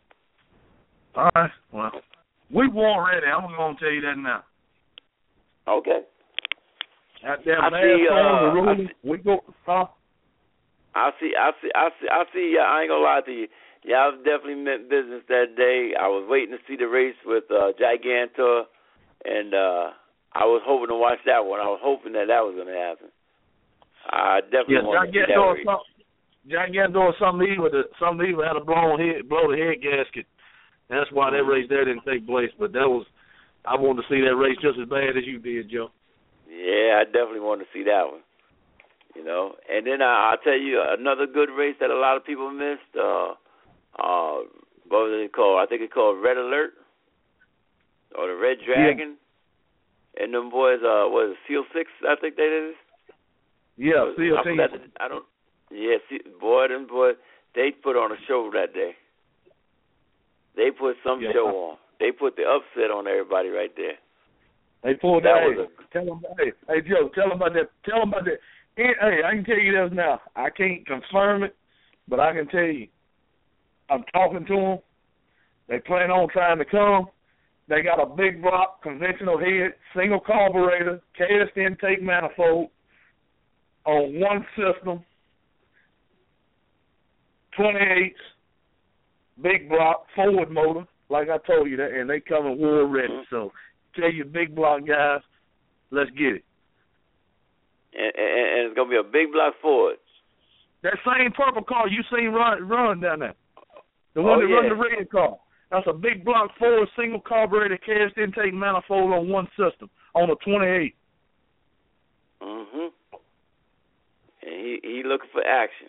All right. Well, we weren't ready. I'm going to tell you that now. Okay. Out there, I see, uh, I see, we go, huh? I see, I see, I see, I see. Uh, I ain't gonna lie to you. Yeah, I was definitely meant business that day. I was waiting to see the race with uh, Gigantor, and uh, I was hoping to watch that one. I was hoping that that was going to happen. I definitely yeah, wanted to see that race. Some, Gigantor something evil. Something evil had a blown head, blow the head gasket. That's why that race there didn't take place. But that was, I wanted to see that race just as bad as you did, Joe. Yeah, I definitely wanted to see that one. You know, and then I, I'll tell you another good race that a lot of people missed. Uh, Uh, what was it called? I think it's called Red Alert or the Red Dragon. Yeah. And them boys, uh, what is it, Seal Six? I think that is. Yeah, Seal Six. I don't. Yeah, see, boy, them boys, they put on a show that day. They put some yeah. show on. They put the upset on everybody right there. They pulled that. Hey, was a, tell them, hey, hey, Joe, tell them about that. Tell them about that. Hey, I can tell you this now. I can't confirm it, but I can tell you. I'm talking to them. They plan on trying to come. They got a big block, conventional head, single carburetor, cast intake manifold on one system, twenty-eights, big block, forward motor, like I told you that, and they coming war ready. So tell you, big block guys, let's get it. And, and, and it's gonna be a big block Ford. That same purple car you seen run run down there. The one oh, that yeah. runs the red car. That's a big block Ford, single carburetor, cast intake manifold on one system on a twenty-eight. Mhm. And he he looking for action.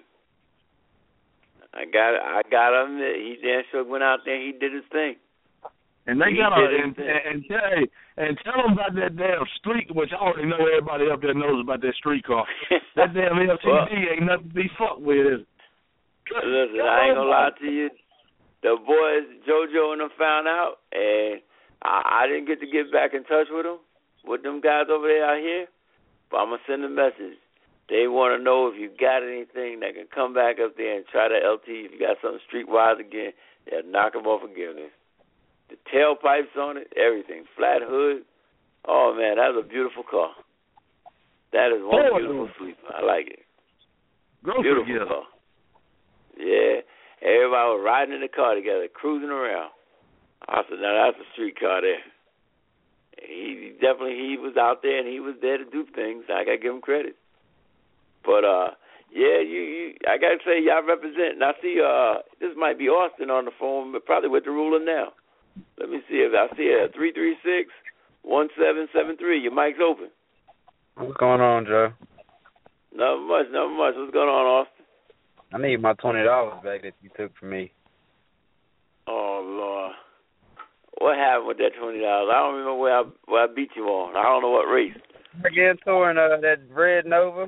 I got I got him. He damn sure went out there. And he did his thing. And they he got a did and, and, and tell and tell them about that damn street, which I already know everybody up there knows about that streetcar. That damn L T D well, ain't nothing to be fucked with. Is it? Listen, I ain't gonna lie to you. The boys, JoJo and them found out, and I, I didn't get to get back in touch with them, with them guys over there out here. But I'm gonna send a message. They want to know if you got anything that can come back up there and try that L T. If you got something streetwise again, they'll knock them off again. The tailpipes on it, everything, flat hood. Oh man, that was a beautiful car. That is one oh, beautiful sleeper. I like it. Grocery beautiful gift. car. Yeah, everybody was riding in the car together, cruising around. I said, now that's a street car there. He definitely he was out there and he was there to do things. I gotta give him credit. But uh, yeah, you, you I gotta say y'all represent. And I see uh, this might be Austin on the phone, but probably with the ruler now. Let me see if I see it. Three three six one seven seven three. Your mic's open. What's going on, Joe? Nothing much, nothing much. What's going on, Austin? I need my twenty dollars back that you took from me. Oh Lord, what happened with that twenty dollars? I don't remember where I where I beat you on. I don't know what race. Again, touring uh, that red Nova.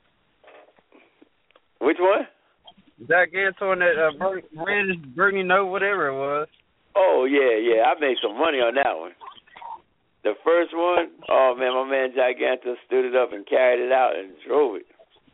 Which one? That again touring that uh, Bur- red Burgundy Nova, whatever it was. Oh yeah, yeah. I made some money on that one. The first one, oh man, my man Gigantus stood it up and carried it out and drove it.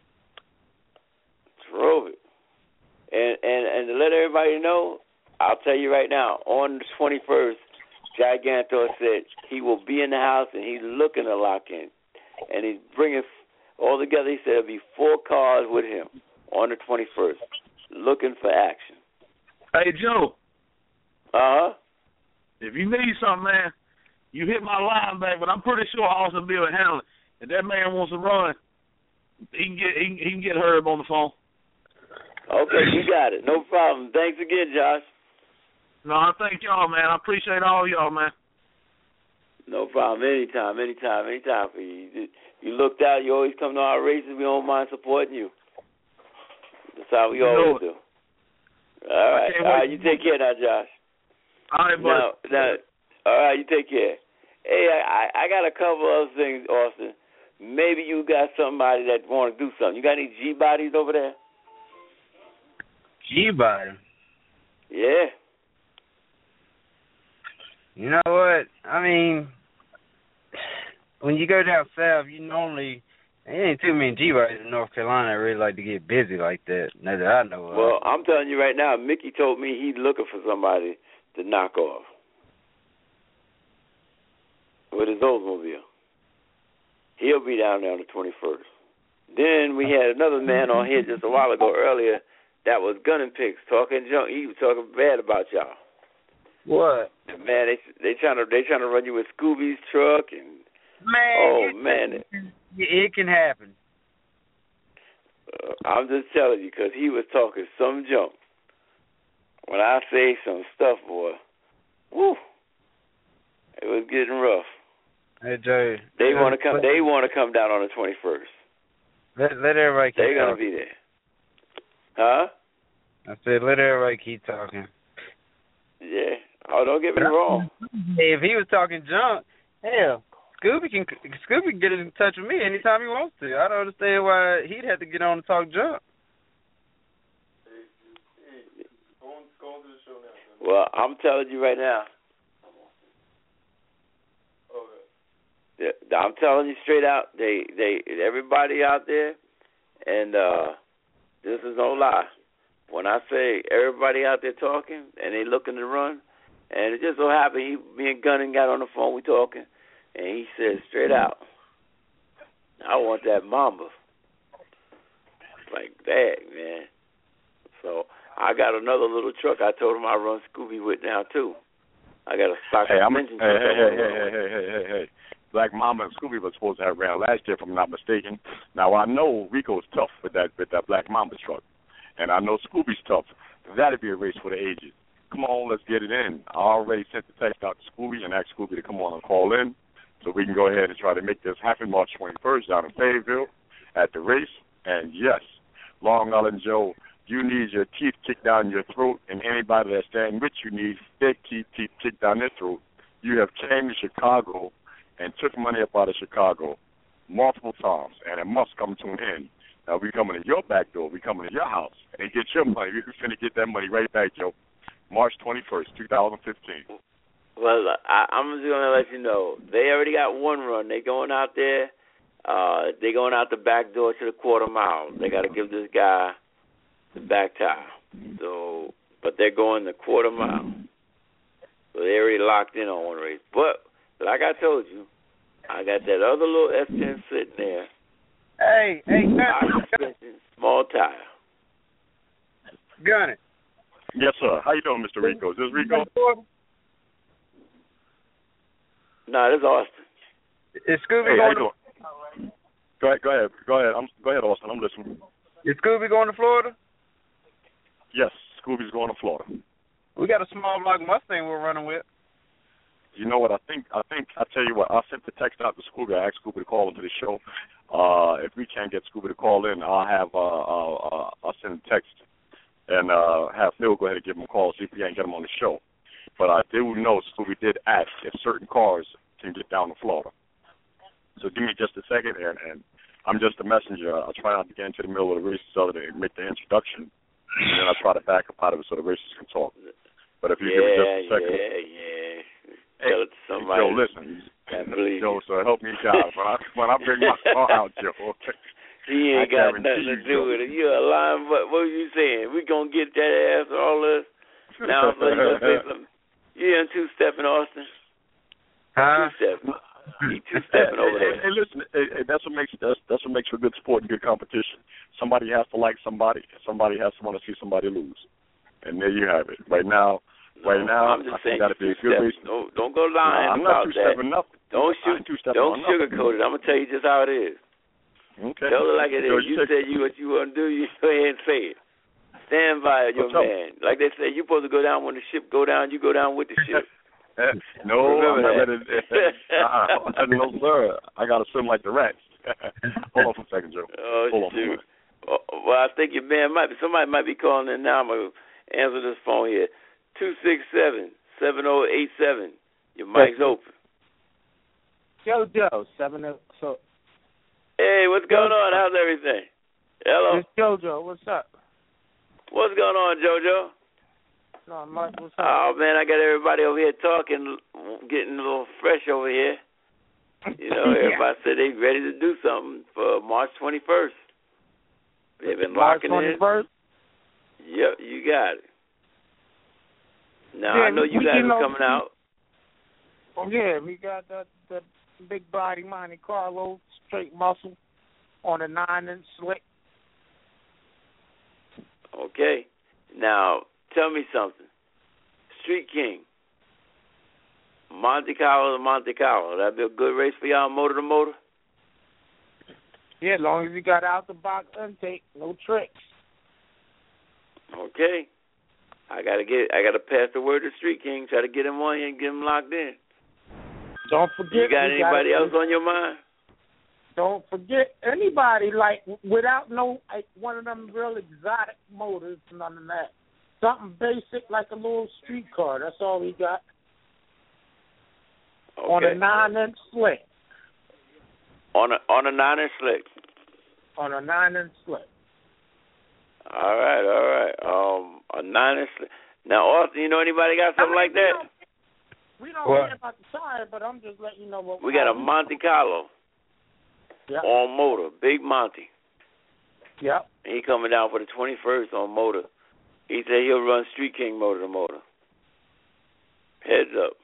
Drove it. And, and and to let everybody know, I'll tell you right now, on the twenty-first, Gigantor said he will be in the house and he's looking to lock in. And he's bringing all together, he said there'll be four cars with him on the twenty-first, looking for action. Hey, Joe. Uh-huh. If you need something, man, you hit my line back, but I'm pretty sure Austin Bill will handle it. If that man wants to run, he can get he can, he can get Herb on the phone. Okay, you got it. No problem. Thanks again, Josh. No, I thank y'all, man. I appreciate all y'all, man. No problem. Anytime, anytime, anytime for you. You, you looked out. You always come to our races. We don't mind supporting you. That's how we you always do. All right. All right, you take care now, Josh. All right, buddy. Now, now, all right, you take care. Hey, I, I got a couple other things, Austin. Maybe you got somebody that want to do something. You got any G-bodies over there? G-body? Yeah. You know what? I mean, when you go down south, you normally, there ain't too many G-bodies in North Carolina that really like to get busy like that, not that I know of. Well, I'm telling you right now, Mickey told me he's looking for somebody to knock off with his Oldsmobile. He'll be down there on the twenty-first. Then we had another man on here just a while ago earlier that was gunning picks, talking junk. He was talking bad about y'all. What? And man, they they trying to they trying to run you with Scooby's truck and man. Oh it, man, it, it can happen. Uh, I'm just telling you because he was talking some junk. When I say some stuff, boy, woo, it was getting rough. Hey Joe, they want to come. They want to come down on the twenty-first. Let let everybody keep They're talking. gonna be there, huh? I said let everybody keep talking. Yeah. Oh, don't get me wrong. Hey, if he was talking junk, hell, Scooby can Scooby can get in touch with me anytime he wants to. I don't understand why he'd have to get on and talk junk. Well, I'm telling you right now. Okay. I'm telling you straight out. They, they, everybody out there, and uh, this is no lie. When I say everybody out there talking and they looking to run, and it just so happened he, me and Gunnan got on the phone, we talking, and he said straight out, I want that Mamba. Like that, man. So I got another little truck I told him I run Scooby with now, too. I got a stock hey, suspension hey, truck. Hey, hey, hey, hey, hey, hey, hey, hey. Black Mamba and Scooby were supposed to have ran last year, if I'm not mistaken. Now, I know Rico's tough with that with that Black Mamba truck, and I know Scooby's tough. That'd be a race for the ages. Come on, let's get it in. I already sent the text out to Scooby and asked Scooby to come on and call in. so we can go ahead and try to make this happen March twenty-first down in Fayetteville at the race. And yes, Long Island Joe, you need your teeth kicked down your throat, and anybody that's standing with you needs their teeth, teeth kicked down their throat. You have came to Chicago and took money up out of Chicago multiple times, and it must come to an end. Now, we coming in your back door. We coming in your house and get your money. We're going to get that money right back, Joe. March twenty-first, twenty fifteen. Well, I, I'm just going to let you know. They already got one run. They going out there. Uh, they going out the back door to the quarter mile. They got to give this guy the back tire. So, but they're going the quarter mile. So they already locked in on one race. But, like I told you, I got that other little F ten sitting there. Hey, hey, Gunner. Small tire. Gunner. Yes, sir. How you doing, Mister Rico? Is this Rico? No, this is Austin. Is Scooby hey, going to... Go ahead, go ahead, go ahead. I'm, go ahead, Austin. I'm listening. Is Scooby going to Florida? Yes, Scooby's going to Florida. We got a small block Mustang we're running with. You know what? I think I think I tell you what. I sent the text out to Scooby. I asked Scooby to call into the show. Uh, if we can't get Scooby to call in, I'll have uh, uh, uh, I'll send a text and uh, have Phil go ahead and give him a call, see if we can't get him on the show. But I do know Scooby did ask if certain cars can get down to Florida. So give me just a second, and, and I'm just a messenger. I'll try not to get into the middle of the race so that they make the introduction, and then I'll try to back up out of it so the racers can talk. But if you yeah, give me just a second. Yeah, yeah, Hey, tell it to somebody. Joe, listen. Joe, so help me God. When I, when I bring my car out, Joe, okay, he ain't I got nothing you, to do Joe. with it. You're a lying, but what were you saying? We gonna get that ass and all this? Now I'm gonna say something. You in two-stepping, Austin? Huh? Two-stepping. He two-stepping over hey, there. Hey, listen, hey, hey, that's what makes that's, that's what makes for good sport and good competition. Somebody has to like somebody. Somebody has to want to see somebody lose. And there you have it. Right now, right no, now, I'm just I saying got to be a good race. Don't, don't go lying no, I'm about not two-stepping that. nothing. Don't shoot. Don't sugarcoat it. I'm gonna tell you just how it is. Okay. Tell it like it so is. You, you said you what you want to do. You go ahead and say it. Stand by your What's man. Up? Like they say, you're supposed to go down when the ship go down. You go down with the ship. no, Remember I'm not that. ready. uh-uh. No, sir. I got to swim like the rats. Hold on for a second, Joe. Oh, Hold on shoot. for a Well, I think your man might be. Somebody might be calling in now. I'm gonna answer this phone here. Two six seven seven zero eight seven. Your mic's open. JoJo seven. So. Hey, what's going on? How's everything? Hello. It's JoJo. What's up? What's going on, JoJo? No, Mike. What's up? Oh man, I got everybody over here talking, getting a little fresh over here. You know, everybody said they ready to do something for March twenty-first. They've been March locking twenty-first? in. Yep, you got it. Now, yeah, I know you we, guys you are know, coming out. Oh, yeah, we got the, the big body Monte Carlo, straight muscle on a nine-inch slick. Okay. Now, tell me something. Street King. Monte Carlo to Monte Carlo. That'd be a good race for y'all, motor to motor? Yeah, as long as you got out the box intake, no tricks. Okay. I gotta get. I gotta pass the word to Street King. Try to get him on here and get him locked in. Don't forget. You got anybody gotta, else on your mind? Don't forget anybody like without no like one of them real exotic motors, none of that. Something basic like a little street car. That's all we got. Okay. On a nine-inch slick. On a on a nine inch slick. On a nine-inch slick. All right, all right. Um, a nine inch slick. Now, Austin, you know anybody got something I like mean, that? We don't, we don't What? hear about the tire, but I'm just letting you know what We got a we Monte Carlo Yep. on motor, Big Monte. Yep. He coming down for the twenty-first on motor. He said he'll run Street King motor to motor. Heads up.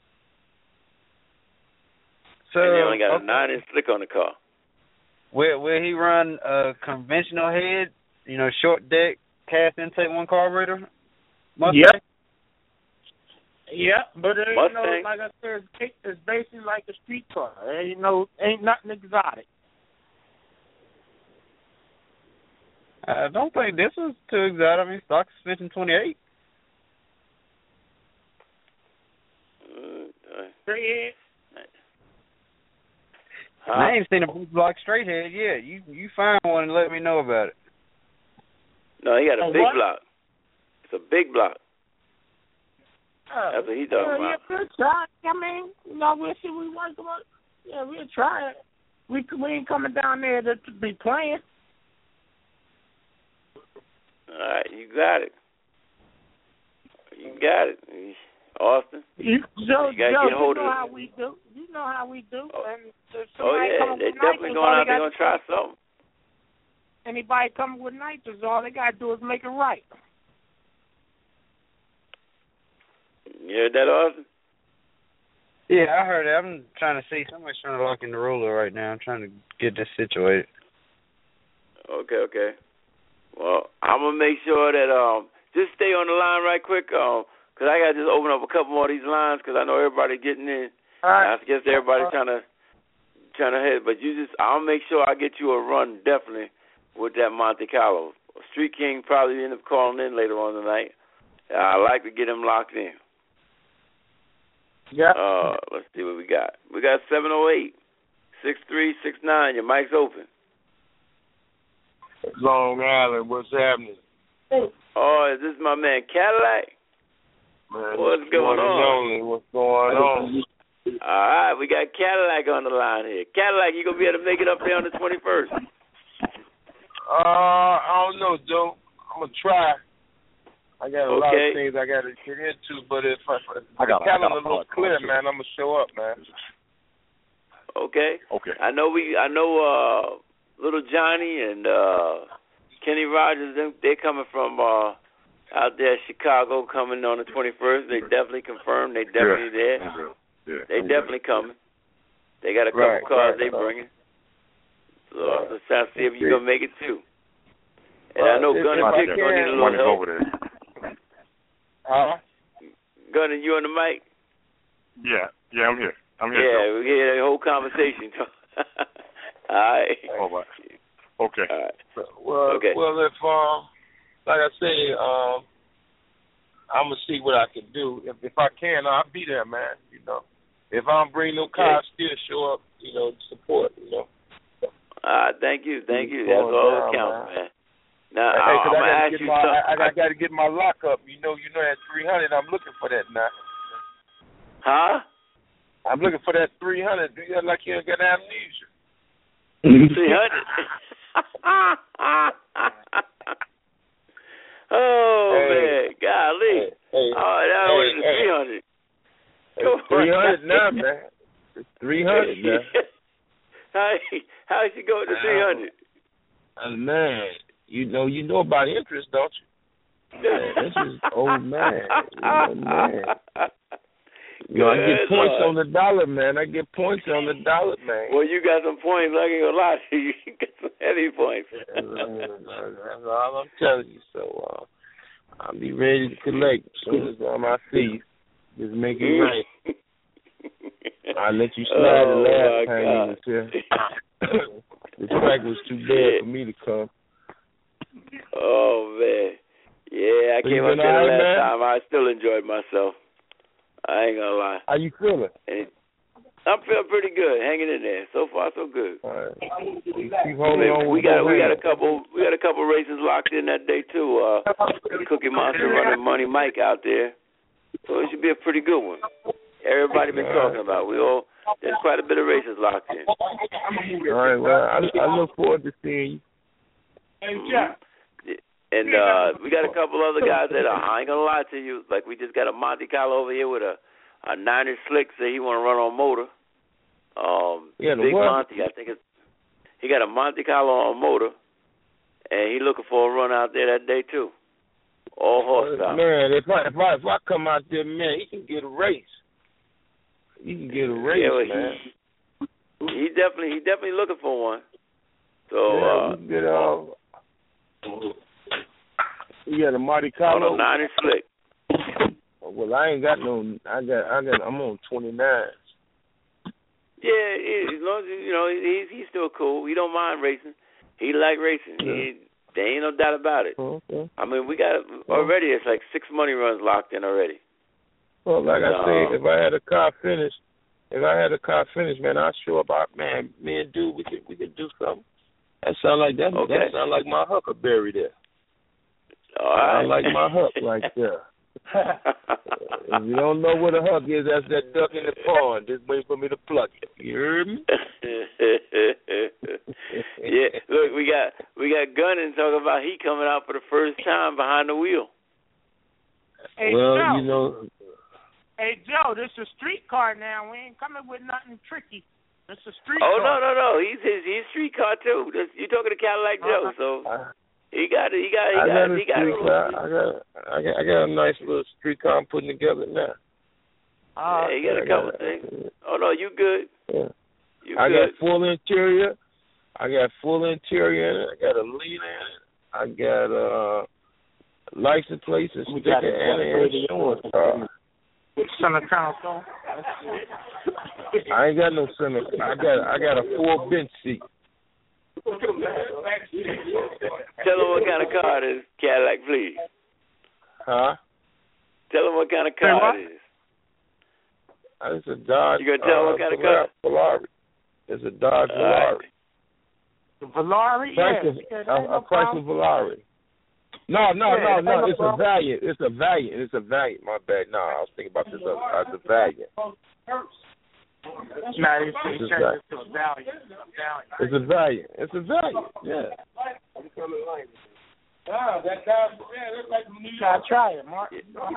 So, and they only got okay. a nine inch slick on the car. Will, will he run a conventional head, you know, short deck, cast intake, one carburetor? Mustang? Yep. Yeah, but it ain't Mustang. no, like I said, it's, it's basically like a street car. There ain't no, ain't nothing exotic. I don't think this is too exotic. I mean, stock suspension twenty-eight. Uh, Straight Huh? I ain't seen a big block straight head yet. You you find one and let me know about it. No, he got a A big what? block. It's a big block. Uh, That's what he talking yeah, about. Yeah, we'll try. I mean, you know, we'll see we work on it. Yeah, we'll try it. We we ain't coming down there to, to be playing. All right, you got it. You got it, Austin. You, Joe, You gotta Joe, get hold you of know it. how we do. You know how we do. Oh, and if oh somebody yeah, come they with definitely nitrous, going all out they there got gonna try something. Anybody coming with nitrous, all they got to do is make it right. You heard that, Austin? Yeah, I heard it. I'm trying to see. Somebody's trying to lock in the ruler right now. I'm trying to get this situated. Okay, okay. Well, I'm gonna make sure that um just stay on the line right quick, um, cause I gotta just open up a couple more of these lines, cause I know everybody getting in. All right. I guess everybody's trying to trying to hit, but you just I'll make sure I get you a run definitely with that Monte Carlo. Street King probably end up calling in later on tonight. I like to get him locked in. Yeah. Uh, let's see what we got. We got seven oh eight, six three six nine. Your mic's open. Long Island, what's happening? Oh, is this my man Cadillac? Man, What's going on? Only. What's going on? All right, we got Cadillac on the line here. Cadillac, you gonna be able to make it up there on the twenty-first? Uh, I don't know, Joe. I'm gonna try. I got a Okay. lot of things I got to get into, but if, I, if I got- the I got calendar a looks call, clear, too. man, I'm gonna show up, man. Okay. Okay. I know we. I know uh, Little Johnny and uh, Kenny Rogers. Them, they coming from uh, out there, Chicago, coming on the twenty-first. They definitely confirmed. They definitely there. Yeah. They definitely coming. They got a couple Right, cars right, they right. bringing. So Right. let's try to see if you gonna make it too. And Well, I know if- Gunner if I Dick's gonna need a can- little One is help. over there. Huh? Gunner, you on the mic? Yeah. Yeah, I'm here. I'm here. Yeah, Joe. we hear the whole conversation. All right. All right. Okay. All right. Well, Okay. well, if um, like I say, um, I'm gonna see what I can do. If if I can, I'll be there, man. You know, if I don't bring no car, I'll still show up. You know, to support. You know. All right, thank you, thank you. Keep That's going all down, that counts, man. man. Now Hey, I, 'cause I'm I gonna gotta ask get you my, something. I, I got to get my lockup. You know, you know that three hundred. I'm looking for that now. Huh? I'm looking for that three hundred. Do you like you got amnesia? Three hundred. Oh Hey. man, golly! Hey, hey, Oh, that hey, was the hey. three hundred. It's three hundred now, man. It's three hundred now. how how she go to three hundred? Uh, man, you know you know about interest, don't you? Man, this is old man. You know, man. You know, I get Good points Lord. on the dollar, man. I get points on the dollar, man. Well, you got some points. I ain't gonna lie to you. You got some heavy points. That's all I'm telling you. So uh, I'll be ready to collect as soon as um, I see you. Just make it right. I let you slide Oh, the last my time God. you was here. The track was too bad for me to come. Oh man, yeah, I So came you up been there the all right, last man? time. I still enjoyed myself. I ain't gonna lie. How you feeling? And I'm feeling pretty good, hanging in there. So far, so good. All right. You keep I holding mean, on. we with got both we got a hands. couple we got a couple races locked in that day too. Uh, Cookie Monster running Money Mike out there, so it should be a pretty good one. Everybody been talking about. We all there's quite a bit of races locked in. All right. Well, I, I look forward to seeing you. Mhm. And uh, we got a couple other guys that are, I ain't gonna lie to you. Like we just got a Monte Carlo over here with a a ninety slick. Say he want to run on motor. Um, Yeah, the Big what? Monty, I think it's he got a Monte Carlo on motor, and he looking for a run out there that day too. All horsepower. Man, if I if I if I come out there, man, he can get a race. He can get a race, Yeah, well, man. he, he definitely he definitely looking for one. So yeah, uh, we can get uh, you got a Monte on Carlo. a ninety slick. Well, I ain't got no. I got. I got. I'm on twenty nine. Yeah, he, as long as you know he's he's still cool. He don't mind racing. He like racing. Yeah. He, there ain't no doubt about it. Oh, okay. I mean, we got already. It's like six money runs locked in already. Well, like I No. said, if I had a car finished if I had a car finished, man, I'd show up. I, man, me and dude, we could we could do something. That sound like that. Okay. That sound like my Huckleberry there. All right. I like my Huck right there. If you don't know what a Huck is, that's that duck in the pond. Just wait for me to pluck it. You heard me? Yeah. Look, we got we got Gunnin talking about he coming out for the first time behind the wheel. Hey, well, Joe. you know. Hey, Joe, this is a street car now. We ain't coming with nothing tricky. It's a street oh, car. no, no, no. He's his he's street car too. This, you talking to Cadillac Joe, so he got it. He got it. He I got, got a he got street it. car. I got, I got, I got a nice little street car I'm putting together now. Uh, yeah, you got a couple got, things. Oh no, you good? Yeah. You I good? got full interior. I got full interior in it. I got a leader in it. I got uh license plate, a sticker, and an insurance car. Center Council. I ain't got no center. I got I got a full bench seat. Tell him what kind of car it is, Cadillac, please. Huh? Tell him what kind of car it is. It's a Dodge. You gonna tell him uh, what kind of car? Volare. It's a Dodge All Volare. right. The Volare, Price yeah. of, a, a price of Volare. No, no, yeah, no, no. no It's problem. a Valiant. It's a Valiant. It's a Valiant. My bad. No, I was thinking about this as a Valiant. No, it's, it's, It's a a- it's a Valiant. It's a Valiant. It's a Valiant. Yeah. Try, try it, Mark.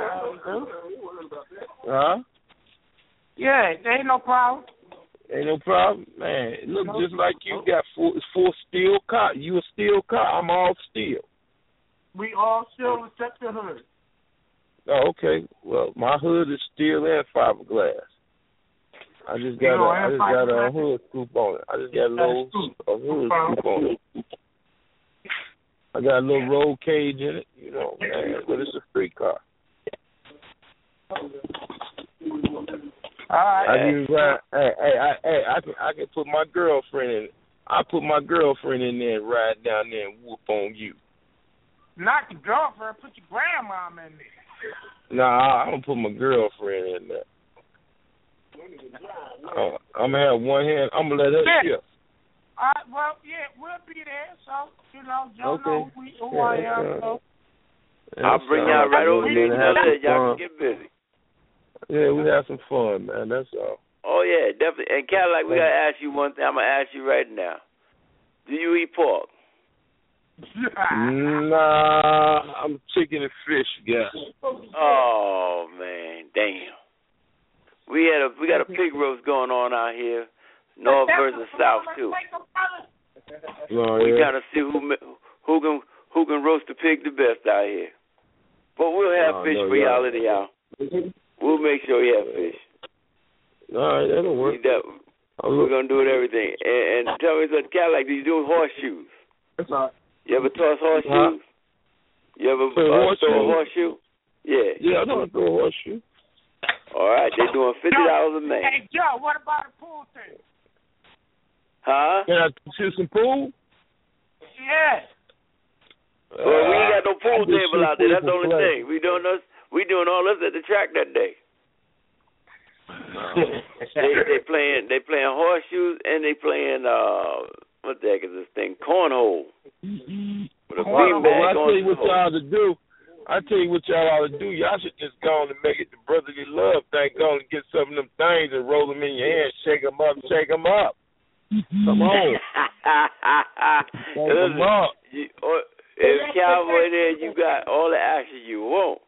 Huh? Yeah, there ain't no problem. Ain't no problem, man. It look just like you got full, it's full steel car. You a steel car. I'm all steel. We all still except the hood. Oh, okay. Well, my hood is steel and fiberglass. I just got You know, a, I just got a hood scoop on it. I just got a little a hood scoop on it. I got a little roll cage in it, you know, man, but it's a street car. All right. I can ride. Hey, hey, I, hey, I can, I can put my girlfriend in. I put my girlfriend in there and ride down there and whoop on you. Not the girlfriend. Put your grandmama in there. Nah, I don't put my girlfriend in there. Uh, I'm gonna have one hand. I'm gonna let her Yeah. shift. All right, well, yeah, we'll be there. So, you know, Joe Okay. knows who, we, who Yeah, I that's am. all right. So. I'll bring y'all right over We here need and to tell have you y'all fun. can get busy. Yeah, we have some fun, man. That's all. Oh yeah, definitely. And Cadillac, we gotta ask you one thing. I'm gonna ask you right now. Do you eat pork? Nah, I'm chicken and fish guy. Oh man, damn. We had a we got a pig roast going on out here, north versus south too. Oh, We yeah. trying to see who ma- who can who can roast the pig the best out here. But we'll have Oh, fish no, for yeah. y'all in y'all. We'll make sure you have fish. All right, that'll work. We that, I'll we're look. gonna do it everything. And, and tell me something, Cadillac, do you do horseshoes? That's all right. You ever toss horseshoes? You ever Play uh, horseshoe? throw a horseshoe? Yeah. Yeah, I know how to throw a horseshoe. All right, they're doing fifty dollars a man. Hey, Joe, what about the pool thing? Huh? Can I shoot some pool? Yeah. Well, we ain't got no pool I just table shoot out there. pool That's the for only play. thing. We doing this. We doing all this at the track that day. they they playing they playing horseshoes and they playing uh what the heck is this thing, cornhole with a Well, beanbag I tell you on what y'all to do. I tell you what y'all ought to do. Y'all should just go on and make it the brotherly love thing. Go on and get some of them things and roll them in your hand. Shake them up, shake them up. Come on. Shake them up. You, or, if Cowboy there, you got all the action you want.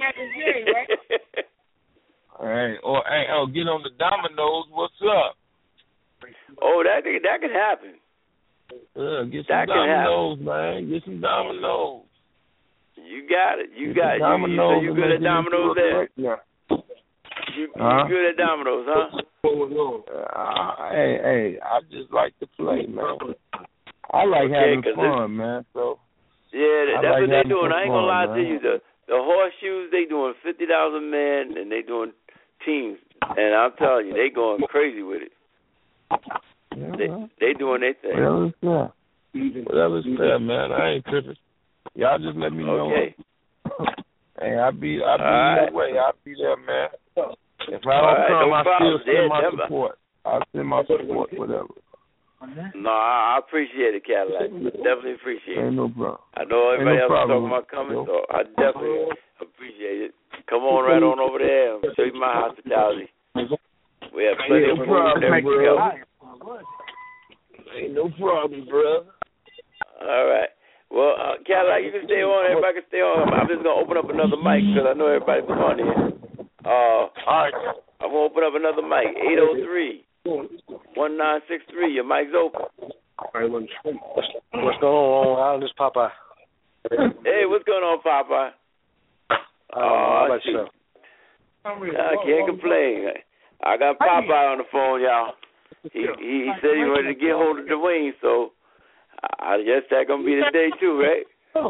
All right. Or hey, oh, get on the dominoes. What's up? Oh, that could- that could happen. Yeah, get That some can dominoes, man. Get some dominoes. You got it. You Get got some it. You, you, dominoes so you and good make at it into dominoes a there? break now. You, Huh? you good at dominoes, huh? Uh, hey, hey, I just like to play, man. I like Okay, having 'cause fun, man. So Yeah, that- I that's like what they're having doing. some I ain't gonna lie fun, to man. you. The the horseshoes, they doing fifty thousand men, and they doing teams. And I'm telling you, they going crazy with it. yeah, They man. they doing their thing. Whatever's fair. Whatever's fair, man. I ain't tripping. Y'all just let me know. Okay. Hey, I'll be, I'll be All right. that way. I'll be there, man. If I don't right, come, no I problem. still send Yeah, my never. support. I send my support, whatever. No, I, I appreciate it, Cadillac. Definitely appreciate it. Ain't no problem. I know everybody no else problem. is talking about coming, No. so I definitely appreciate it. Come on right on over there and show you my hospitality. We have plenty Ain't of no food and problem, everything bro. else. Ain't no problem, bro. All right. Well, uh, Cadillac, you can stay on. Everybody can stay on. I'm just going to open up another mic because I know everybody's on here. Uh, All right. I'm going to open up another mic, eight oh three, one nine six three. Your mic's open. What's going on? This is Popeye. Hey, what's going on, Popeye? Uh, how about shoot. yourself? I can't complain. I got Popeye on the phone, y'all. He he, he said he wanted to get hold of Dwayne, so I guess that's gonna be the day too, right?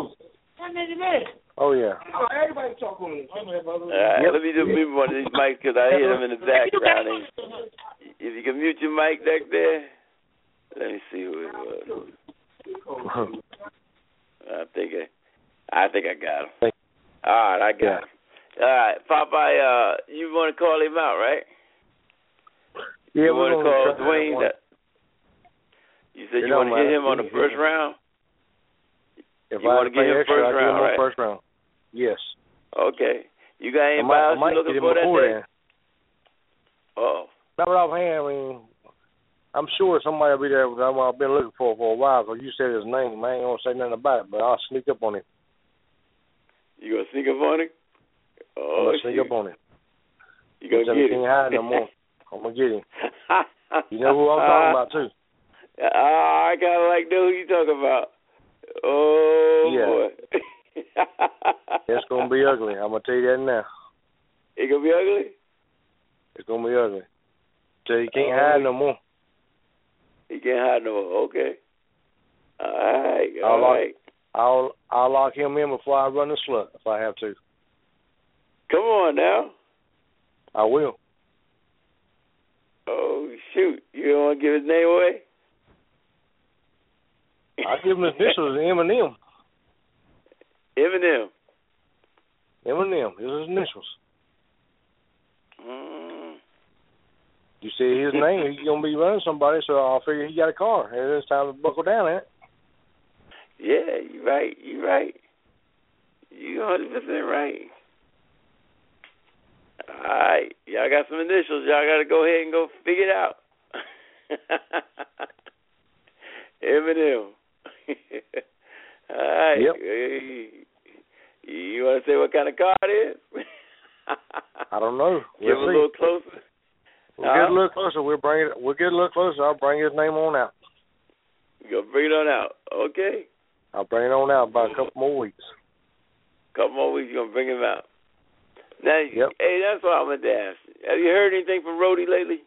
Oh yeah. Everybody talk on it. Uh, yep. Let me just mute one of these mics because I hear them in the background. And if you can mute your mic back there, let me see who it was. I think I, I think I got him. All right, I got yeah. him. All right, Popeye, uh, you want to call him out, right? Yeah, you want to call Dwayne? That, you said you want to get him on the first round? If you I want to get him extra, first I round, him right? First round. Yes. Okay. You got anybody I might, else I might you looking get him for that day? then. Oh. Not offhand. I mean, I'm sure somebody will be there that I've been looking for for a while. Because you said his name, I ain't gonna say nothing about it, but I'll sneak up on him. You gonna sneak up on him? Oh, I'm gonna shoot. sneak up on him. You gonna get him? He can't hide no more. I'm gonna get him. You know who I'm talking about too. Ah, I kind of like know who you talking about. Oh yeah. boy. It's gonna be ugly. I'm gonna tell you that now. It gonna be ugly? It's gonna be ugly. So you can't oh, hide no more. He can't hide no more. Okay. All right. All I'll right. Lock, I'll I'll lock him in before I run the slut if I have to. Come on now. I will. Oh shoot! You don't want to give his name away? I give him his initials, Eminem. Eminem. Eminem. These are his initials. Mm. You see his name, he's gonna be running somebody, so I'll figure he got a car, and it's time to buckle down, ain't it? Yeah, you right. You right. You one hundred percent right. All right, y'all got some initials. Y'all got to go ahead and go figure it out. Eminem. All right. Yep. You want to say what kind of car it is? I don't know. Get We'll a see. little closer. We'll huh? get a little closer. We'll bring it. We'll get a little closer. I'll bring his name on out. You gonna bring it on out? Okay. I'll bring it on out about a couple more weeks. Couple more weeks, you gonna bring him out. Now, yep. Hey, that's what I wanted to ask. Have you heard anything from Rhodey lately?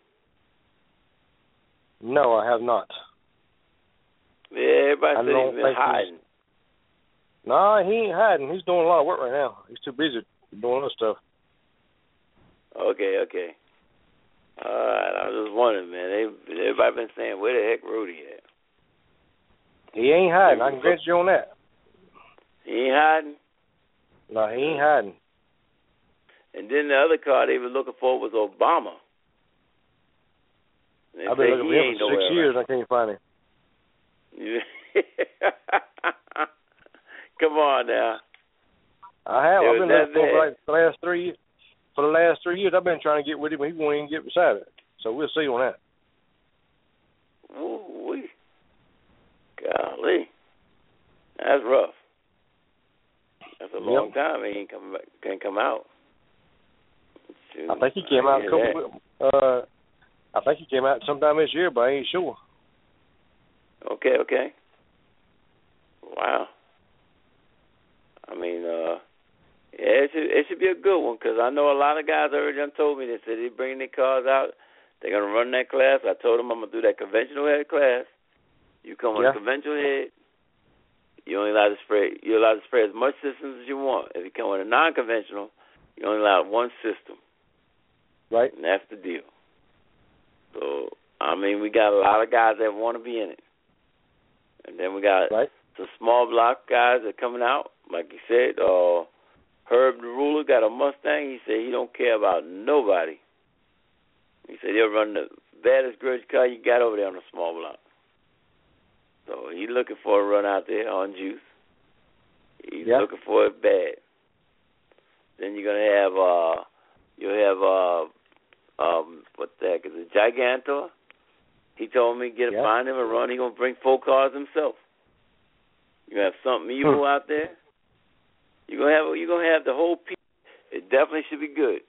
No, I have not. Yeah, everybody I said he's been hiding. No, nah, he ain't hiding. He's doing a lot of work right now. He's too busy doing other stuff. Okay, okay. All right, I was just wondering, man. They, everybody been saying, where the heck Rhodey at? He ain't hiding. I can grant you on that. He ain't hiding? No, he ain't hiding. And then the other car they were looking for was Obama. They I've been looking for him for six around. years. I can't find him. Come on now. I have. It I've been looking for bad. like the last three years. For the last three years, I've been trying to get with him, but he won't even get beside it. So we'll see on that. Ooh-wee. Golly. That's rough. That's a long yep. time. He ain't come back, can't come out. Shoot. I think he came out a that. couple. Uh, I think he came out sometime this year, but I ain't sure. Okay, okay. Wow. I mean, uh, yeah, it should it should be a good one because I know a lot of guys already done told me they said they bring their cars out. They're gonna run that class. I told them I'm gonna do that conventional head class. You come on yeah. a conventional head. You only allowed to spray. You're allowed to spray as much systems as you want. If you come on a non-conventional, you only allowed one system. Right. And that's the deal. So I mean, we got a lot of guys that want to be in it, and then we got right. some small block guys that are coming out. Like you said, uh, Herb the Ruler got a Mustang. He said he don't care about nobody. He said he'll run the baddest grudge car you got over there on the small block. So he's looking for a run out there on Juice. He's yeah. looking for it bad. Then you're gonna have uh, you'll have uh, um, what the heck is it, Gigantor? He told me get a yeah. find him a run. He's gonna bring four cars himself. You have something evil hmm. out there. You're gonna have you're gonna have the whole piece. It definitely should be good.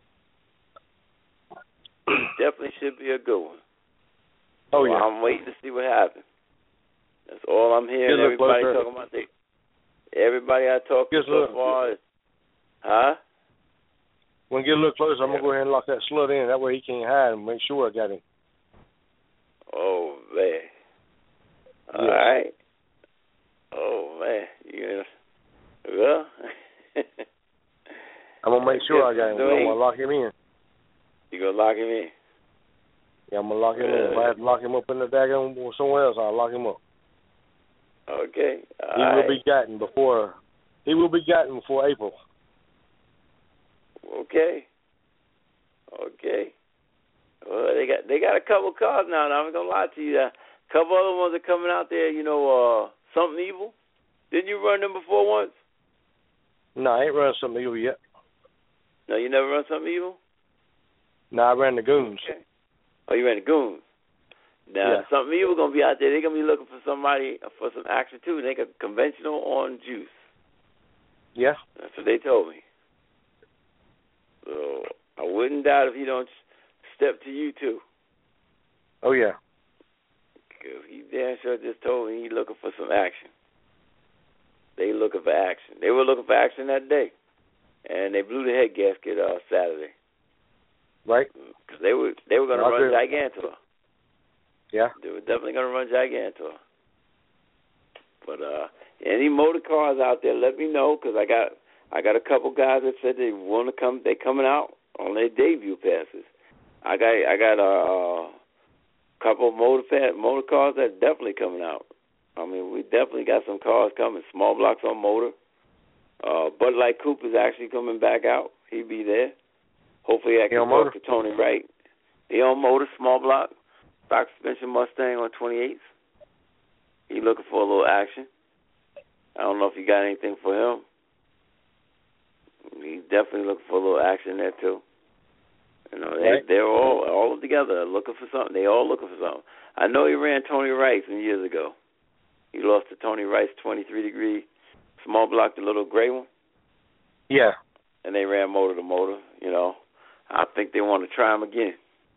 Definitely should be a good one. Oh so yeah. I'm waiting to see what happens. That's all I'm hearing. Good luck, Everybody brother. talking about they, everybody I talk to Good so luck. far is, huh? When we get a little closer, I'm gonna go ahead and lock that slut in. That way he can't hide and make sure I got him. Oh man. All yeah. right. Oh man. You well. I'm gonna make sure I got him. I'm gonna lock him in. You gonna lock him in? Yeah, I'm gonna lock him uh, in. If I have to lock him up in the daggone or somewhere else, I'll lock him up. Okay. All he right. will be gotten before. He will be gotten before April. Okay. Okay. Well, they got they got a couple cars now. Now I'm gonna lie to you. A couple other ones are coming out there. You know, uh, something evil. Didn't you run them before once? No, I ain't run something evil yet. No, you never run something evil? No, I ran the Goons. Okay. Oh, you ran the Goons. Now, yeah. something evil gonna be out there. They're gonna be looking for somebody for some action too. They got conventional on Juice. Yeah. That's what they told me. So I wouldn't doubt if he don't step to you too. Oh yeah. Cause he damn sure just told me he's looking for some action. They looking for action. They were looking for action that day, and they blew the head gasket uh, Saturday. Right. Because they were they were going to I'll run do. Gigantor. Yeah. They were definitely going to run Gigantor. But uh, any motor cars out there, let me know, because I got I got a couple guys that said they want to come. They coming out on their debut passes. I got I got a, a couple of motor motor cars that are definitely coming out. I mean, we definitely got some cars coming. Small blocks on motor. Uh, Bud Light Coupe is actually coming back out. He'll be there. Hopefully I can talk to Tony Wright. He on motor, small block, stock suspension Mustang on twenty-eights. He looking for a little action. I don't know if you got anything for him. He's definitely looking for a little action there too. You know, they right. they're all all together looking for something. They all looking for something. I know he ran Tony Wright some years ago. He lost to Tony Wright's twenty-three degree small block, the little gray one. Yeah. And they ran motor to motor, you know. I think they want to try him again.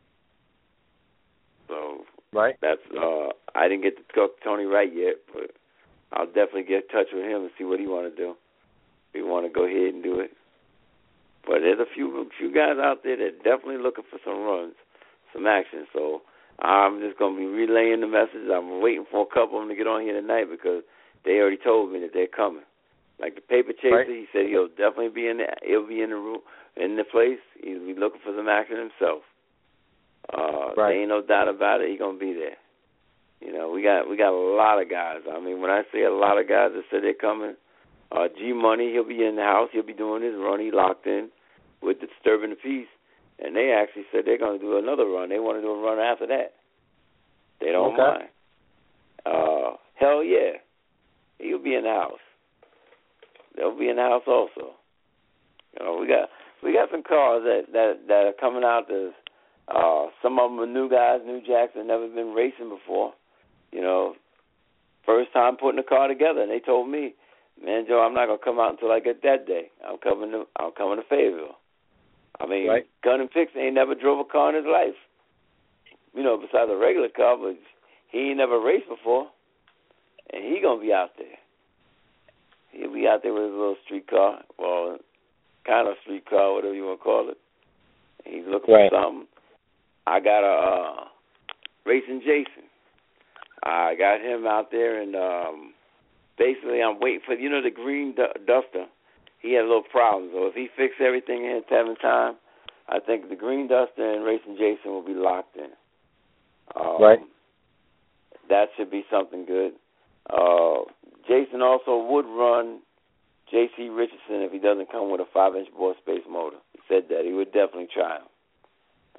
So right. That's uh I didn't get to talk to Tony Wright yet, but I'll definitely get in touch with him and see what he want to do. If he want to go ahead and do it. But there's a few few guys out there that definitely looking for some runs, some action. So I'm just going to be relaying the message. I'm waiting for a couple of them to get on here tonight because they already told me that they're coming. Like the paper chaser, right. He said he'll definitely be in the he'll be in the room in the place. He'll be looking for some action himself. Uh, right. There ain't no doubt about it. He's gonna be there. You know, we got we got a lot of guys. I mean, when I say a lot of guys that said they're coming, uh, G Money, he'll be in the house. He'll be doing his run. He locked in with Disturbing the Peace, and they actually said they're gonna do another run. They want to do a run after that. They don't okay. mind. Uh, hell yeah, he'll be in the house. They'll be in the house also. You know, we got we got some cars that that, that are coming out. There's uh, some of them are new guys, new jacks that never been racing before. You know, first time putting a car together, and they told me, "Man, Joe, I'm not gonna come out until I get that day. I'm coming to I'm coming to Fayetteville." I mean, right. Gun and Fix ain't never drove a car in his life. You know, besides a regular car, but he ain't never raced before, and he gonna be out there. He'll be out there with his little street car, well, kind of street car, whatever you want to call it. He's looking right. for something. I got a uh, Racing Jason. I got him out there, and um, basically I'm waiting for, you know, the green du- Duster. He had a little problem, so if he fixed everything in seven time, I think the green Duster and Racing Jason will be locked in. Um, right. That should be something good. Uh, Jason also would run J C Richardson if he doesn't come with a five-inch bore space motor. He said that. He would definitely try him.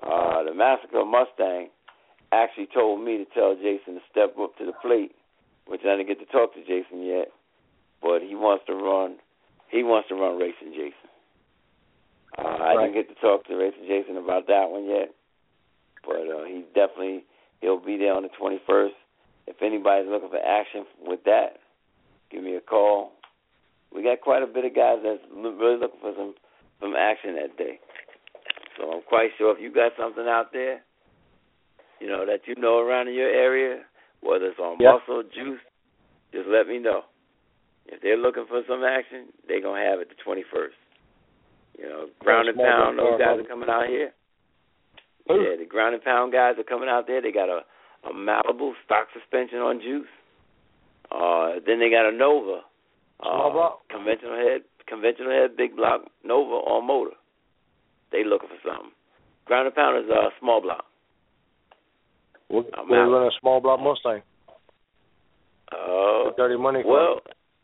Uh, the Massacre Mustang actually told me to tell Jason to step up to the plate, which I didn't get to talk to Jason yet, but he wants to run. He wants to run Racing Jason. Uh, I right. didn't get to talk to Racing Jason about that one yet, but uh, he definitely he'll be there on the twenty-first. If anybody's looking for action with that, give me a call. We got quite a bit of guys that's really looking for some some action that day. So I'm quite sure if you got something out there, you know, that you know around in your area, whether it's on yep. muscle, juice, just let me know. If they're looking for some action, they're going to have it the twenty-first. You know, ground and pound, those guys are coming out here. Who? Yeah, the ground and pound guys are coming out there. They got a, a Malibu stock suspension on juice. Uh, then they got a Nova. Uh, conventional head, conventional head, big block, Nova on motor. They looking for something. Ground and pound is a uh, small block. We're, we're running a small block Mustang. Oh, uh, Dirty Money car. Well,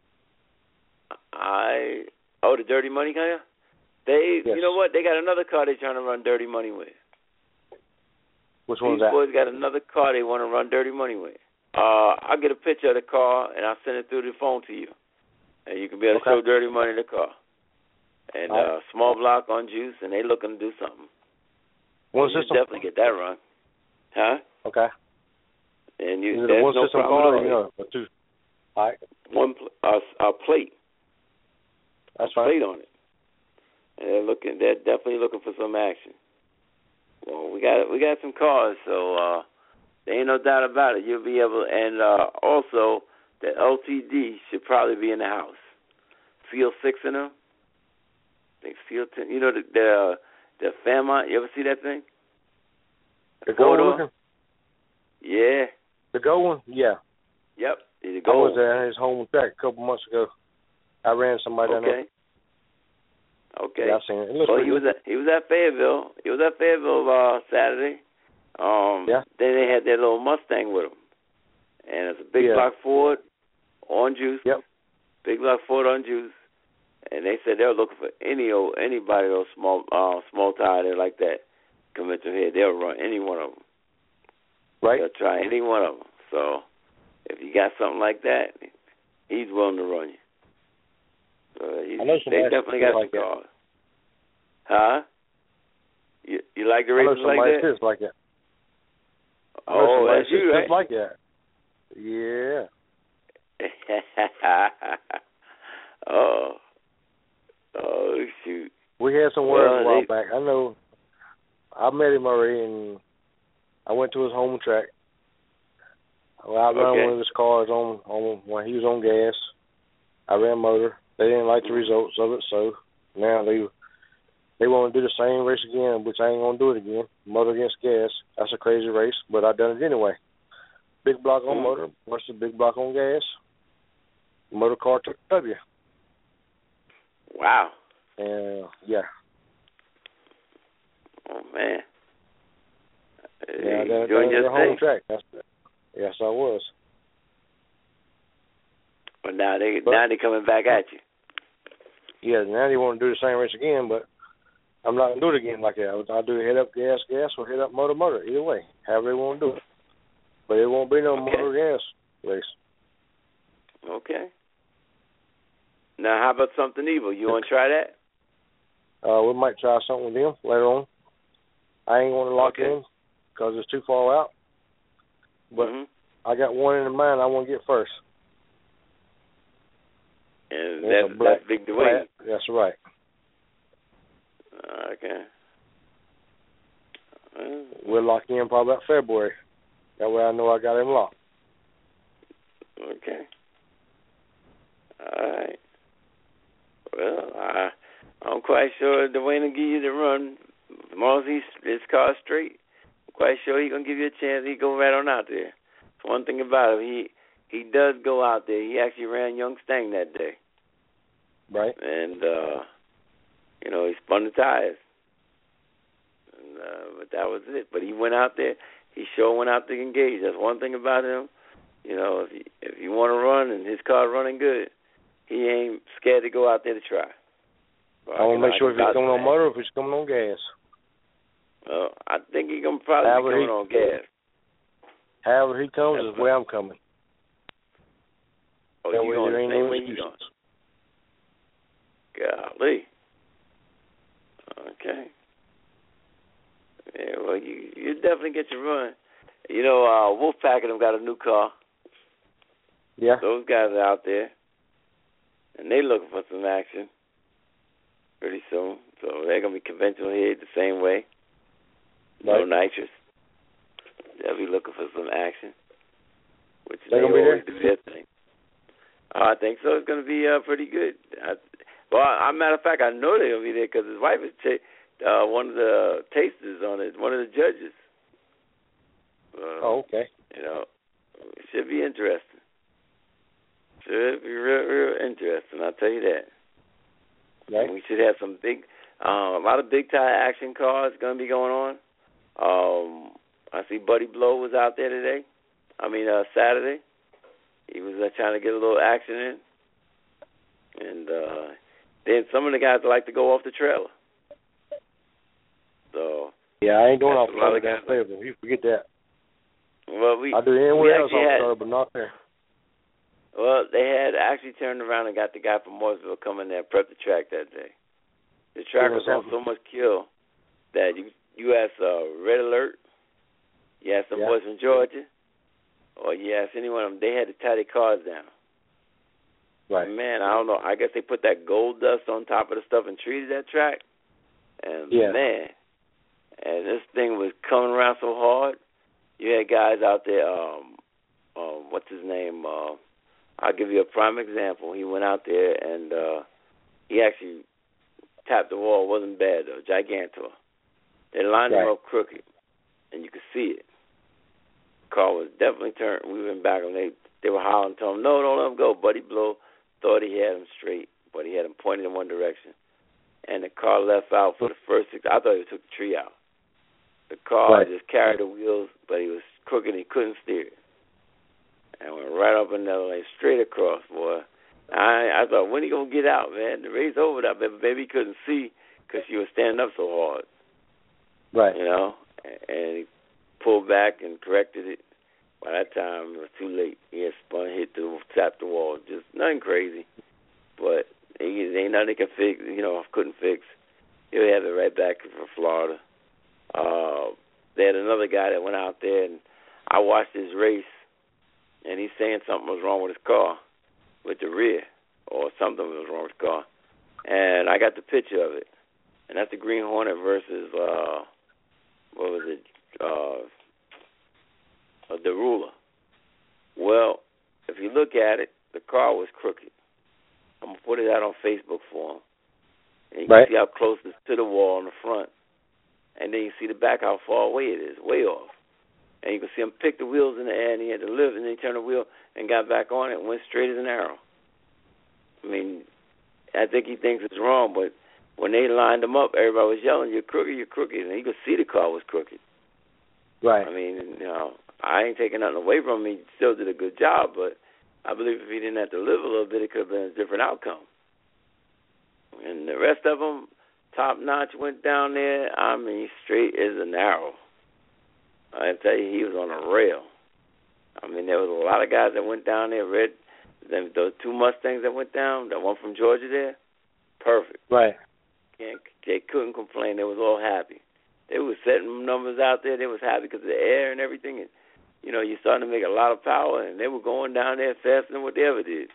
I oh the Dirty Money car. They, yes. you know what? They got another car they trying to run Dirty Money with. Which one's These that? boys got another car they want to run Dirty Money with. Uh, I'll get a picture of the car and I'll send it through the phone to you, and you can be able to okay. show Dirty Money the car. And right. uh, small block on juice, and they looking to do something. One you system. Definitely get that run, huh? Okay. And you, is it there's a one no system problem car at all. or two? All right. One pl- uh, a plate. That's a fine. Plate on it. And they're looking. They're definitely looking for some action. Well, we got we got some cars, so uh, there ain't no doubt about it. You'll be able, and uh, also the L T D should probably be in the house. Seal six in them. I think Seal ten. You know the the, the Fairmont. You ever see that thing? The gold looking? Yeah. The gold one? Yeah. Yep. The I gold. was there at his home track a couple months ago. I ran somebody down there. Okay. Okay. Yeah, I seen it. It looks well, pretty he was good. at he was at Fayetteville. He was at Fayetteville uh, Saturday. Um, yeah. Then they had their little Mustang with him, and it's a big yeah. block Ford on juice. Yep. Big block Ford on juice, and they said they were looking for any old anybody those small uh, small tire there like that. Conventional head, they'll run any one of them. Right. They'll try any one of them. So if you got something like that, he's willing to run you. So I know they definitely got like some cars. Huh? You you like the races races like that? Just like that. Oh, that's you, right? Just like that. Yeah. oh. Oh shoot. We had some words well, a while they... back. I know. I met him already, and I went to his home track. Well, I ran okay. one of his cars on on when he was on gas. I ran motor. They didn't like the results of it, so now they they want to do the same race again, which I ain't gonna do it again. Motor against gas. That's a crazy race, but I done it anyway. Big block on mm-hmm. motor versus big block on gas. Motor car took W. Wow. And uh, yeah. Oh man. Yeah, you're that, doing that your home thing. track. That's yes, I was. But now they but, now they coming back at you. Yeah, now they want to do the same race again, but I'm not gonna do it again like that. I'll, I'll do head up gas gas or head up motor motor. Either way, however they want to do it. But it won't be no okay. motor gas race. Okay. Now how about something evil? You want to try that? Uh, we might try something with them later on. I ain't want to lock okay. in because it's too far out. But mm-hmm. I got one in mind I want to get first. And that's, that's, black, that's Big Dwayne. That's right. Okay. Uh, we'll lock in probably about February. That way I know I got him locked. Okay. All right. Well, I, I'm quite sure Dwayne will give you the run. As long as he's, his car's straight, I'm quite sure he's going to give you a chance. He go right on out there. That's one thing about him. He he does go out there. He actually ran Young Stang that day. Right. And, uh, you know, he spun the tires. And, uh, but that was it. But he went out there. He sure went out there engaged. That's one thing about him. You know, if you, if you want to run and his car's running good, he ain't scared to go out there to try. But I want to make sure if he's coming on that. motor or if he's coming on gas. Uh, I think he's gonna probably However be he, coming on gas. However he comes That's is where I'm coming. Oh, that you way going there the ain't same no way you excuses. going? Golly. Okay. Yeah, well, you you definitely get your run. You know, uh, Wolfpack and them got a new car. Yeah. Those guys are out there, and they looking for some action pretty soon. So they're gonna be conventional here the same way. No Right. nitrous. They'll be looking for some action, which They they gonna be always there? do their thing. Uh, I think so. It's gonna be uh, pretty good. I, well, I, matter of fact, I know they're gonna be there because his wife is ta- uh, one of the tasters on it, one of the judges. Uh, Oh, okay. You know, it should be interesting. Should be real, real interesting. I'll tell you that. Right. And we should have some big, uh, a lot of big time action cars going to be going on. Um, I see Buddy Blow was out there today. I mean, uh, Saturday. He was uh, trying to get a little action in. And uh, then some of the guys like to go off the trailer. So Yeah, I ain't doing off that's a lot the of guys. trailer. You forget that. Well, we I do we anywhere else actually off the had, trailer, but not there. Well, they had actually turned around and got the guy from Mooresville coming there and prepped the track that day. The track was on so much kill that you you asked uh, Red Alert, you asked some Yeah. boys from Georgia, or you asked any one of them, they had to tie their cars down. Right. Man, I don't know. I guess they put that gold dust on top of the stuff and treated that track. And, Yeah. man, and this thing was coming around so hard. You had guys out there, um, um, what's his name? Uh, I'll give you a prime example. He went out there and uh, he actually tapped the wall. It wasn't bad, though. Gigantor. They lined Right. him up crooked, and you could see it. The car was definitely turned. We went back, and they, they were hollering to him, no, don't let him go. Buddy Blow thought he had him straight, but he had him pointed in one direction. And the car left out for the first six. I thought he took the tree out. The car Right. just carried the wheels, but he was crooked and he couldn't steer it. And went right up another lane, straight across, boy. I I thought, when he going to get out, man? The race over that, but maybe he couldn't see because she was standing up so hard. Right. You know? And he pulled back and corrected it. By that time, it was too late. He had spun, hit the, tapped the wall. Just nothing crazy. But he, ain't nothing they can fix, you know, couldn't fix. He'll have it right back for Florida. Uh, they had another guy that went out there, and I watched his race, and he's saying something was wrong with his car, with the rear, or something was wrong with his car. And I got the picture of it. And that's the Green Hornet versus, uh, what was it, uh, uh, the Ruler. Well, if you look at it, the car was crooked. I'm going to put it out on Facebook for him. And you Right. can see how close it's to the wall in the front. And then you see the back, how far away it is, way off. And you can see him pick the wheels in the air, and he had to lift, and then he turned the wheel and got back on it and went straight as an arrow. I mean, I think he thinks it's wrong, but when they lined him up, everybody was yelling, you're crooked, you're crooked. And you could see the car was crooked. Right. I mean, you know, I ain't taking nothing away from him. He still did a good job, but I believe if he didn't have to live a little bit, it could have been a different outcome. And the rest of them, top notch, went down there. I mean, straight as an arrow. I tell you, he was on a rail. I mean, there was a lot of guys that went down there. Red, them, those two Mustangs that went down, that one from Georgia there, perfect. Right. Can't, they couldn't complain. They was all happy. They was setting numbers out there. They was happy because of the air and everything. And, you know, you're starting to make a lot of power, and they were going down there faster than what they ever did.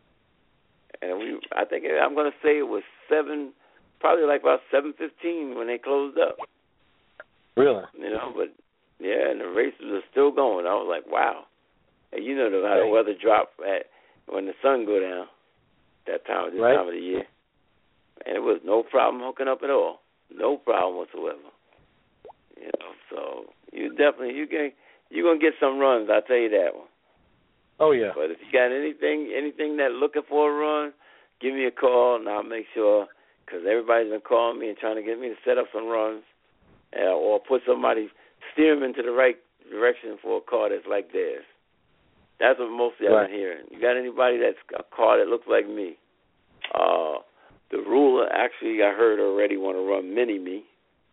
And we, I think, I'm going to say it was seven, probably like about seven fifteen when they closed up. Really? You know, but, yeah, and the races are still going. I was like, wow. And you know how the weather dropped at, when the sun go down, that time, this right. time of the year. And it was no problem hooking up at all. No problem whatsoever. You know, so you definitely, you can, you're going to get some runs, I'll tell you that one. Oh, yeah. But if you got anything anything that looking for a run, give me a call, and I'll make sure, because everybody's been calling me and trying to get me to set up some runs uh, or put somebody, steer them into the right direction for a car that's like theirs. That's what mostly right. I've been hearing. You got anybody that's a car that looks like me? Uh, the Ruler, actually, I heard already want to run Mini-Me.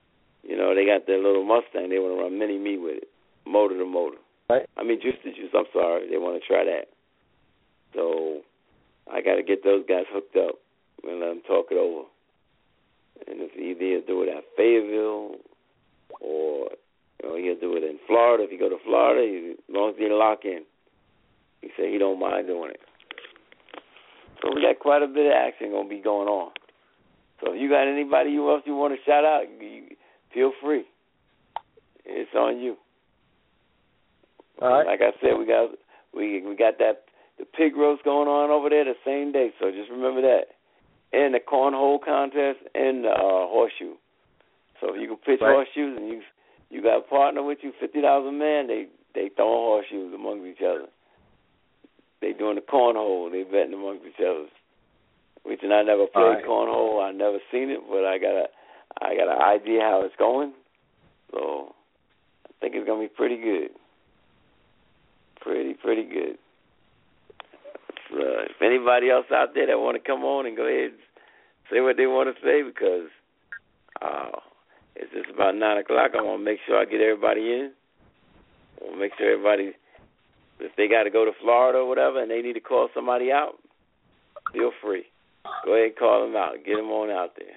You know, they got their little Mustang. They want to run mini me with it, motor to motor. Right. I mean, juice to juice. I'm sorry. They want to try that. So I got to get those guys hooked up and let them talk it over. And if he either do it at Fayetteville or, you know, he'll do it in Florida. If you go to Florida, he, as long as you lock in, he said he don't mind doing it. So we got quite a bit of action going to be going on. So if you got anybody you else you want to shout out, you, feel free. It's on you. All right. Like I said, we got we we got that the pig roast going on over there the same day. So just remember that, and the cornhole contest and the uh, horseshoe. So if you can pitch right. horseshoes and you you got a partner with you, fifty dollars a man, they they throwing horseshoes amongst each other. They doing the cornhole. They betting amongst each other. Which and I never played right. cornhole. I never seen it, but I got a I got an idea how it's going. So I think it's gonna be pretty good. Pretty pretty good. So, if anybody else out there that want to come on and go ahead and say what they want to say, because uh, it's just about nine o'clock. I want to make sure I get everybody in. I want to make sure everybody, if they got to go to Florida or whatever and they need to call somebody out, feel free. Go ahead and call them out. Get them on out there.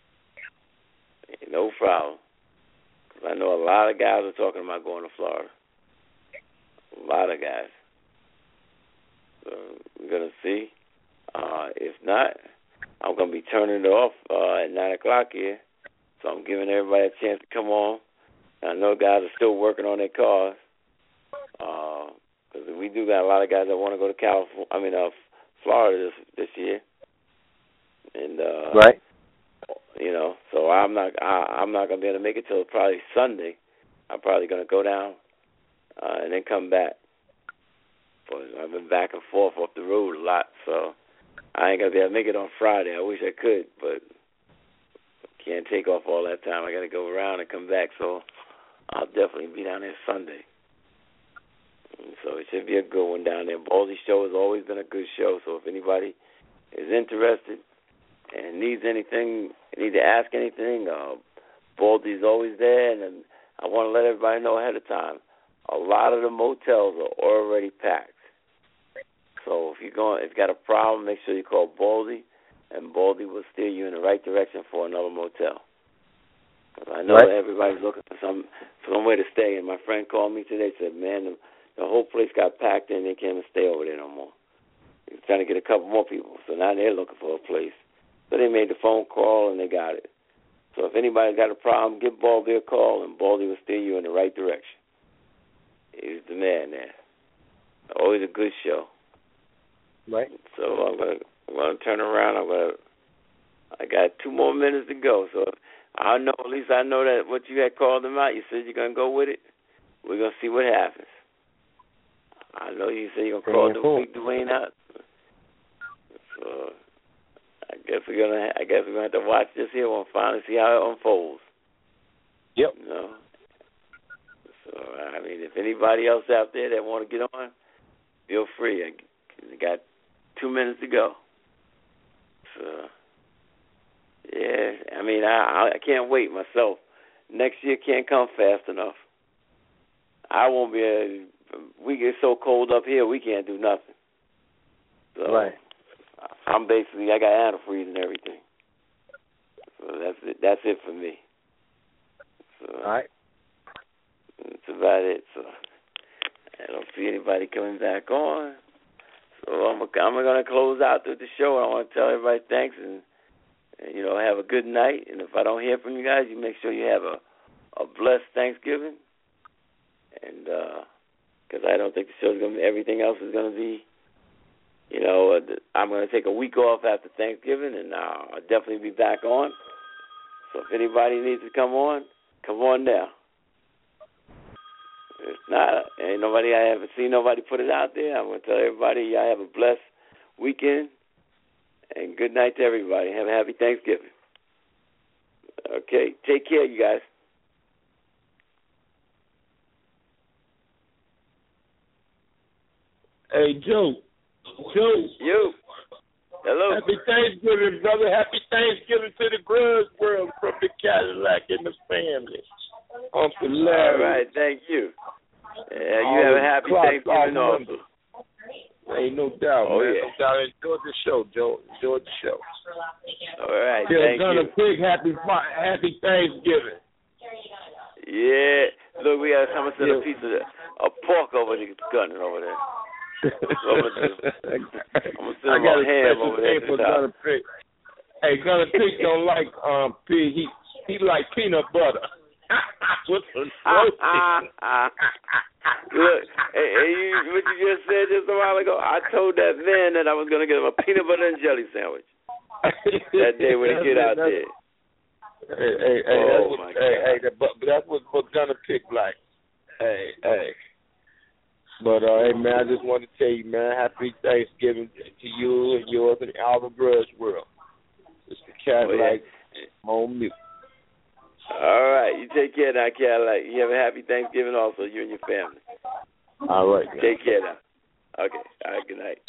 No problem. Because I know a lot of guys are talking about going to Florida. A lot of guys. So we're going to see. Uh, if not, I'm going to be turning it off uh, at nine o'clock here. So I'm giving everybody a chance to come on. I know guys are still working on their cars. Because uh, we do got a lot of guys that want to go to California, I mean, uh, Florida this, this year. And uh, right, you know, so I'm not, I, I'm not gonna be able to make it till probably Sunday. I'm probably gonna go down uh, and then come back. But I've been back and forth off the road a lot, so I ain't gonna be able to make it on Friday. I wish I could, but can't take off all that time. I gotta go around and come back, so I'll definitely be down there Sunday. And so it should be a good one down there. Baldy's show has always been a good show, so if anybody is interested and needs anything, need to ask anything, uh, Baldy's always there, and I want to let everybody know ahead of time, a lot of the motels are already packed. So if you're going, if you got a problem, make sure you call Baldy, and Baldy will steer you in the right direction for another motel. Because I know right. everybody's looking for some somewhere to stay, and my friend called me today and said, man, the, the whole place got packed in, they can't even stay over there no more. He's trying to get a couple more people, so now they're looking for a place. So they made the phone call, and they got it. So if anybody's got a problem, give Baldy a call, and Baldy will steer you in the right direction. He's the man there. Always a good show. Right. So I'm going to I'm gonna turn around. I'm gonna, I got two more minutes to go. So I know, at least I know that what you had called them out, you said you're going to go with it. We're going to see what happens. I know you said you're going to call Big Dwayne out. So I guess we're gonna. I guess we're gonna have to watch this here and finally see how it unfolds. Yep. You know. So I mean, if anybody else out there that want to get on, feel free. I, I got two minutes to go. So yeah, I mean, I I can't wait myself. Next year can't come fast enough. I won't be. Able, we get so cold up here, we can't do nothing. So, right. I'm basically, I got antifreeze and everything. So that's it. That's it for me. So, all right. That's about it. So I don't see anybody coming back on. So I'm, I'm going to close out with the show. I want to tell everybody thanks and, and, you know, have a good night. And if I don't hear from you guys, you make sure you have a, a blessed Thanksgiving. And because uh, I don't think the show's going to be, everything else is going to be, you know, uh, I'm going to take a week off after Thanksgiving, and uh, I'll definitely be back on. So if anybody needs to come on, come on now. If not, ain't nobody, I haven't seen nobody put it out there. I'm going to tell everybody, y'all have a blessed weekend, and good night to everybody. Have a happy Thanksgiving. Okay, take care, you guys. Hey, Joe. Joe. You. Hello. Happy Thanksgiving, brother. Happy Thanksgiving to the Grudge World from the Cadillac and the family. Uncle Larry. All right, thank you. Yeah, you have a happy Thanksgiving also. Ain't no doubt, oh, man. Yeah. No doubt. Enjoy the show, Joe. Enjoy the show. All right, Tell thank Gunner you. Pig happy, happy Thanksgiving. Yeah. Look, we got someone send Yeah. a piece of a pork over to Gunner over there. I'm gonna send I him got a a ham special over there thing for at the top. Gunner Pig. Hey, Gunner Pig don't like um pig. He he like peanut butter. What's the Look, hey, hey, you, what you just said just a while ago, I told that man that I was going to get him a peanut butter and jelly sandwich that day when he get out there. Hey, hey, hey, oh, that's what, my hey, God. hey, that, but that's what what Gunner Pick like. Hey, hey. But uh, hey, man, I just want to tell you, man, happy Thanksgiving to you and yours and all the Grudge World. It's the Cadillac oh, yeah. on mute. All right, you take care now, Cadillac. You have a happy Thanksgiving also, you and your family. All right, man. Take care now. Okay, all right, good night.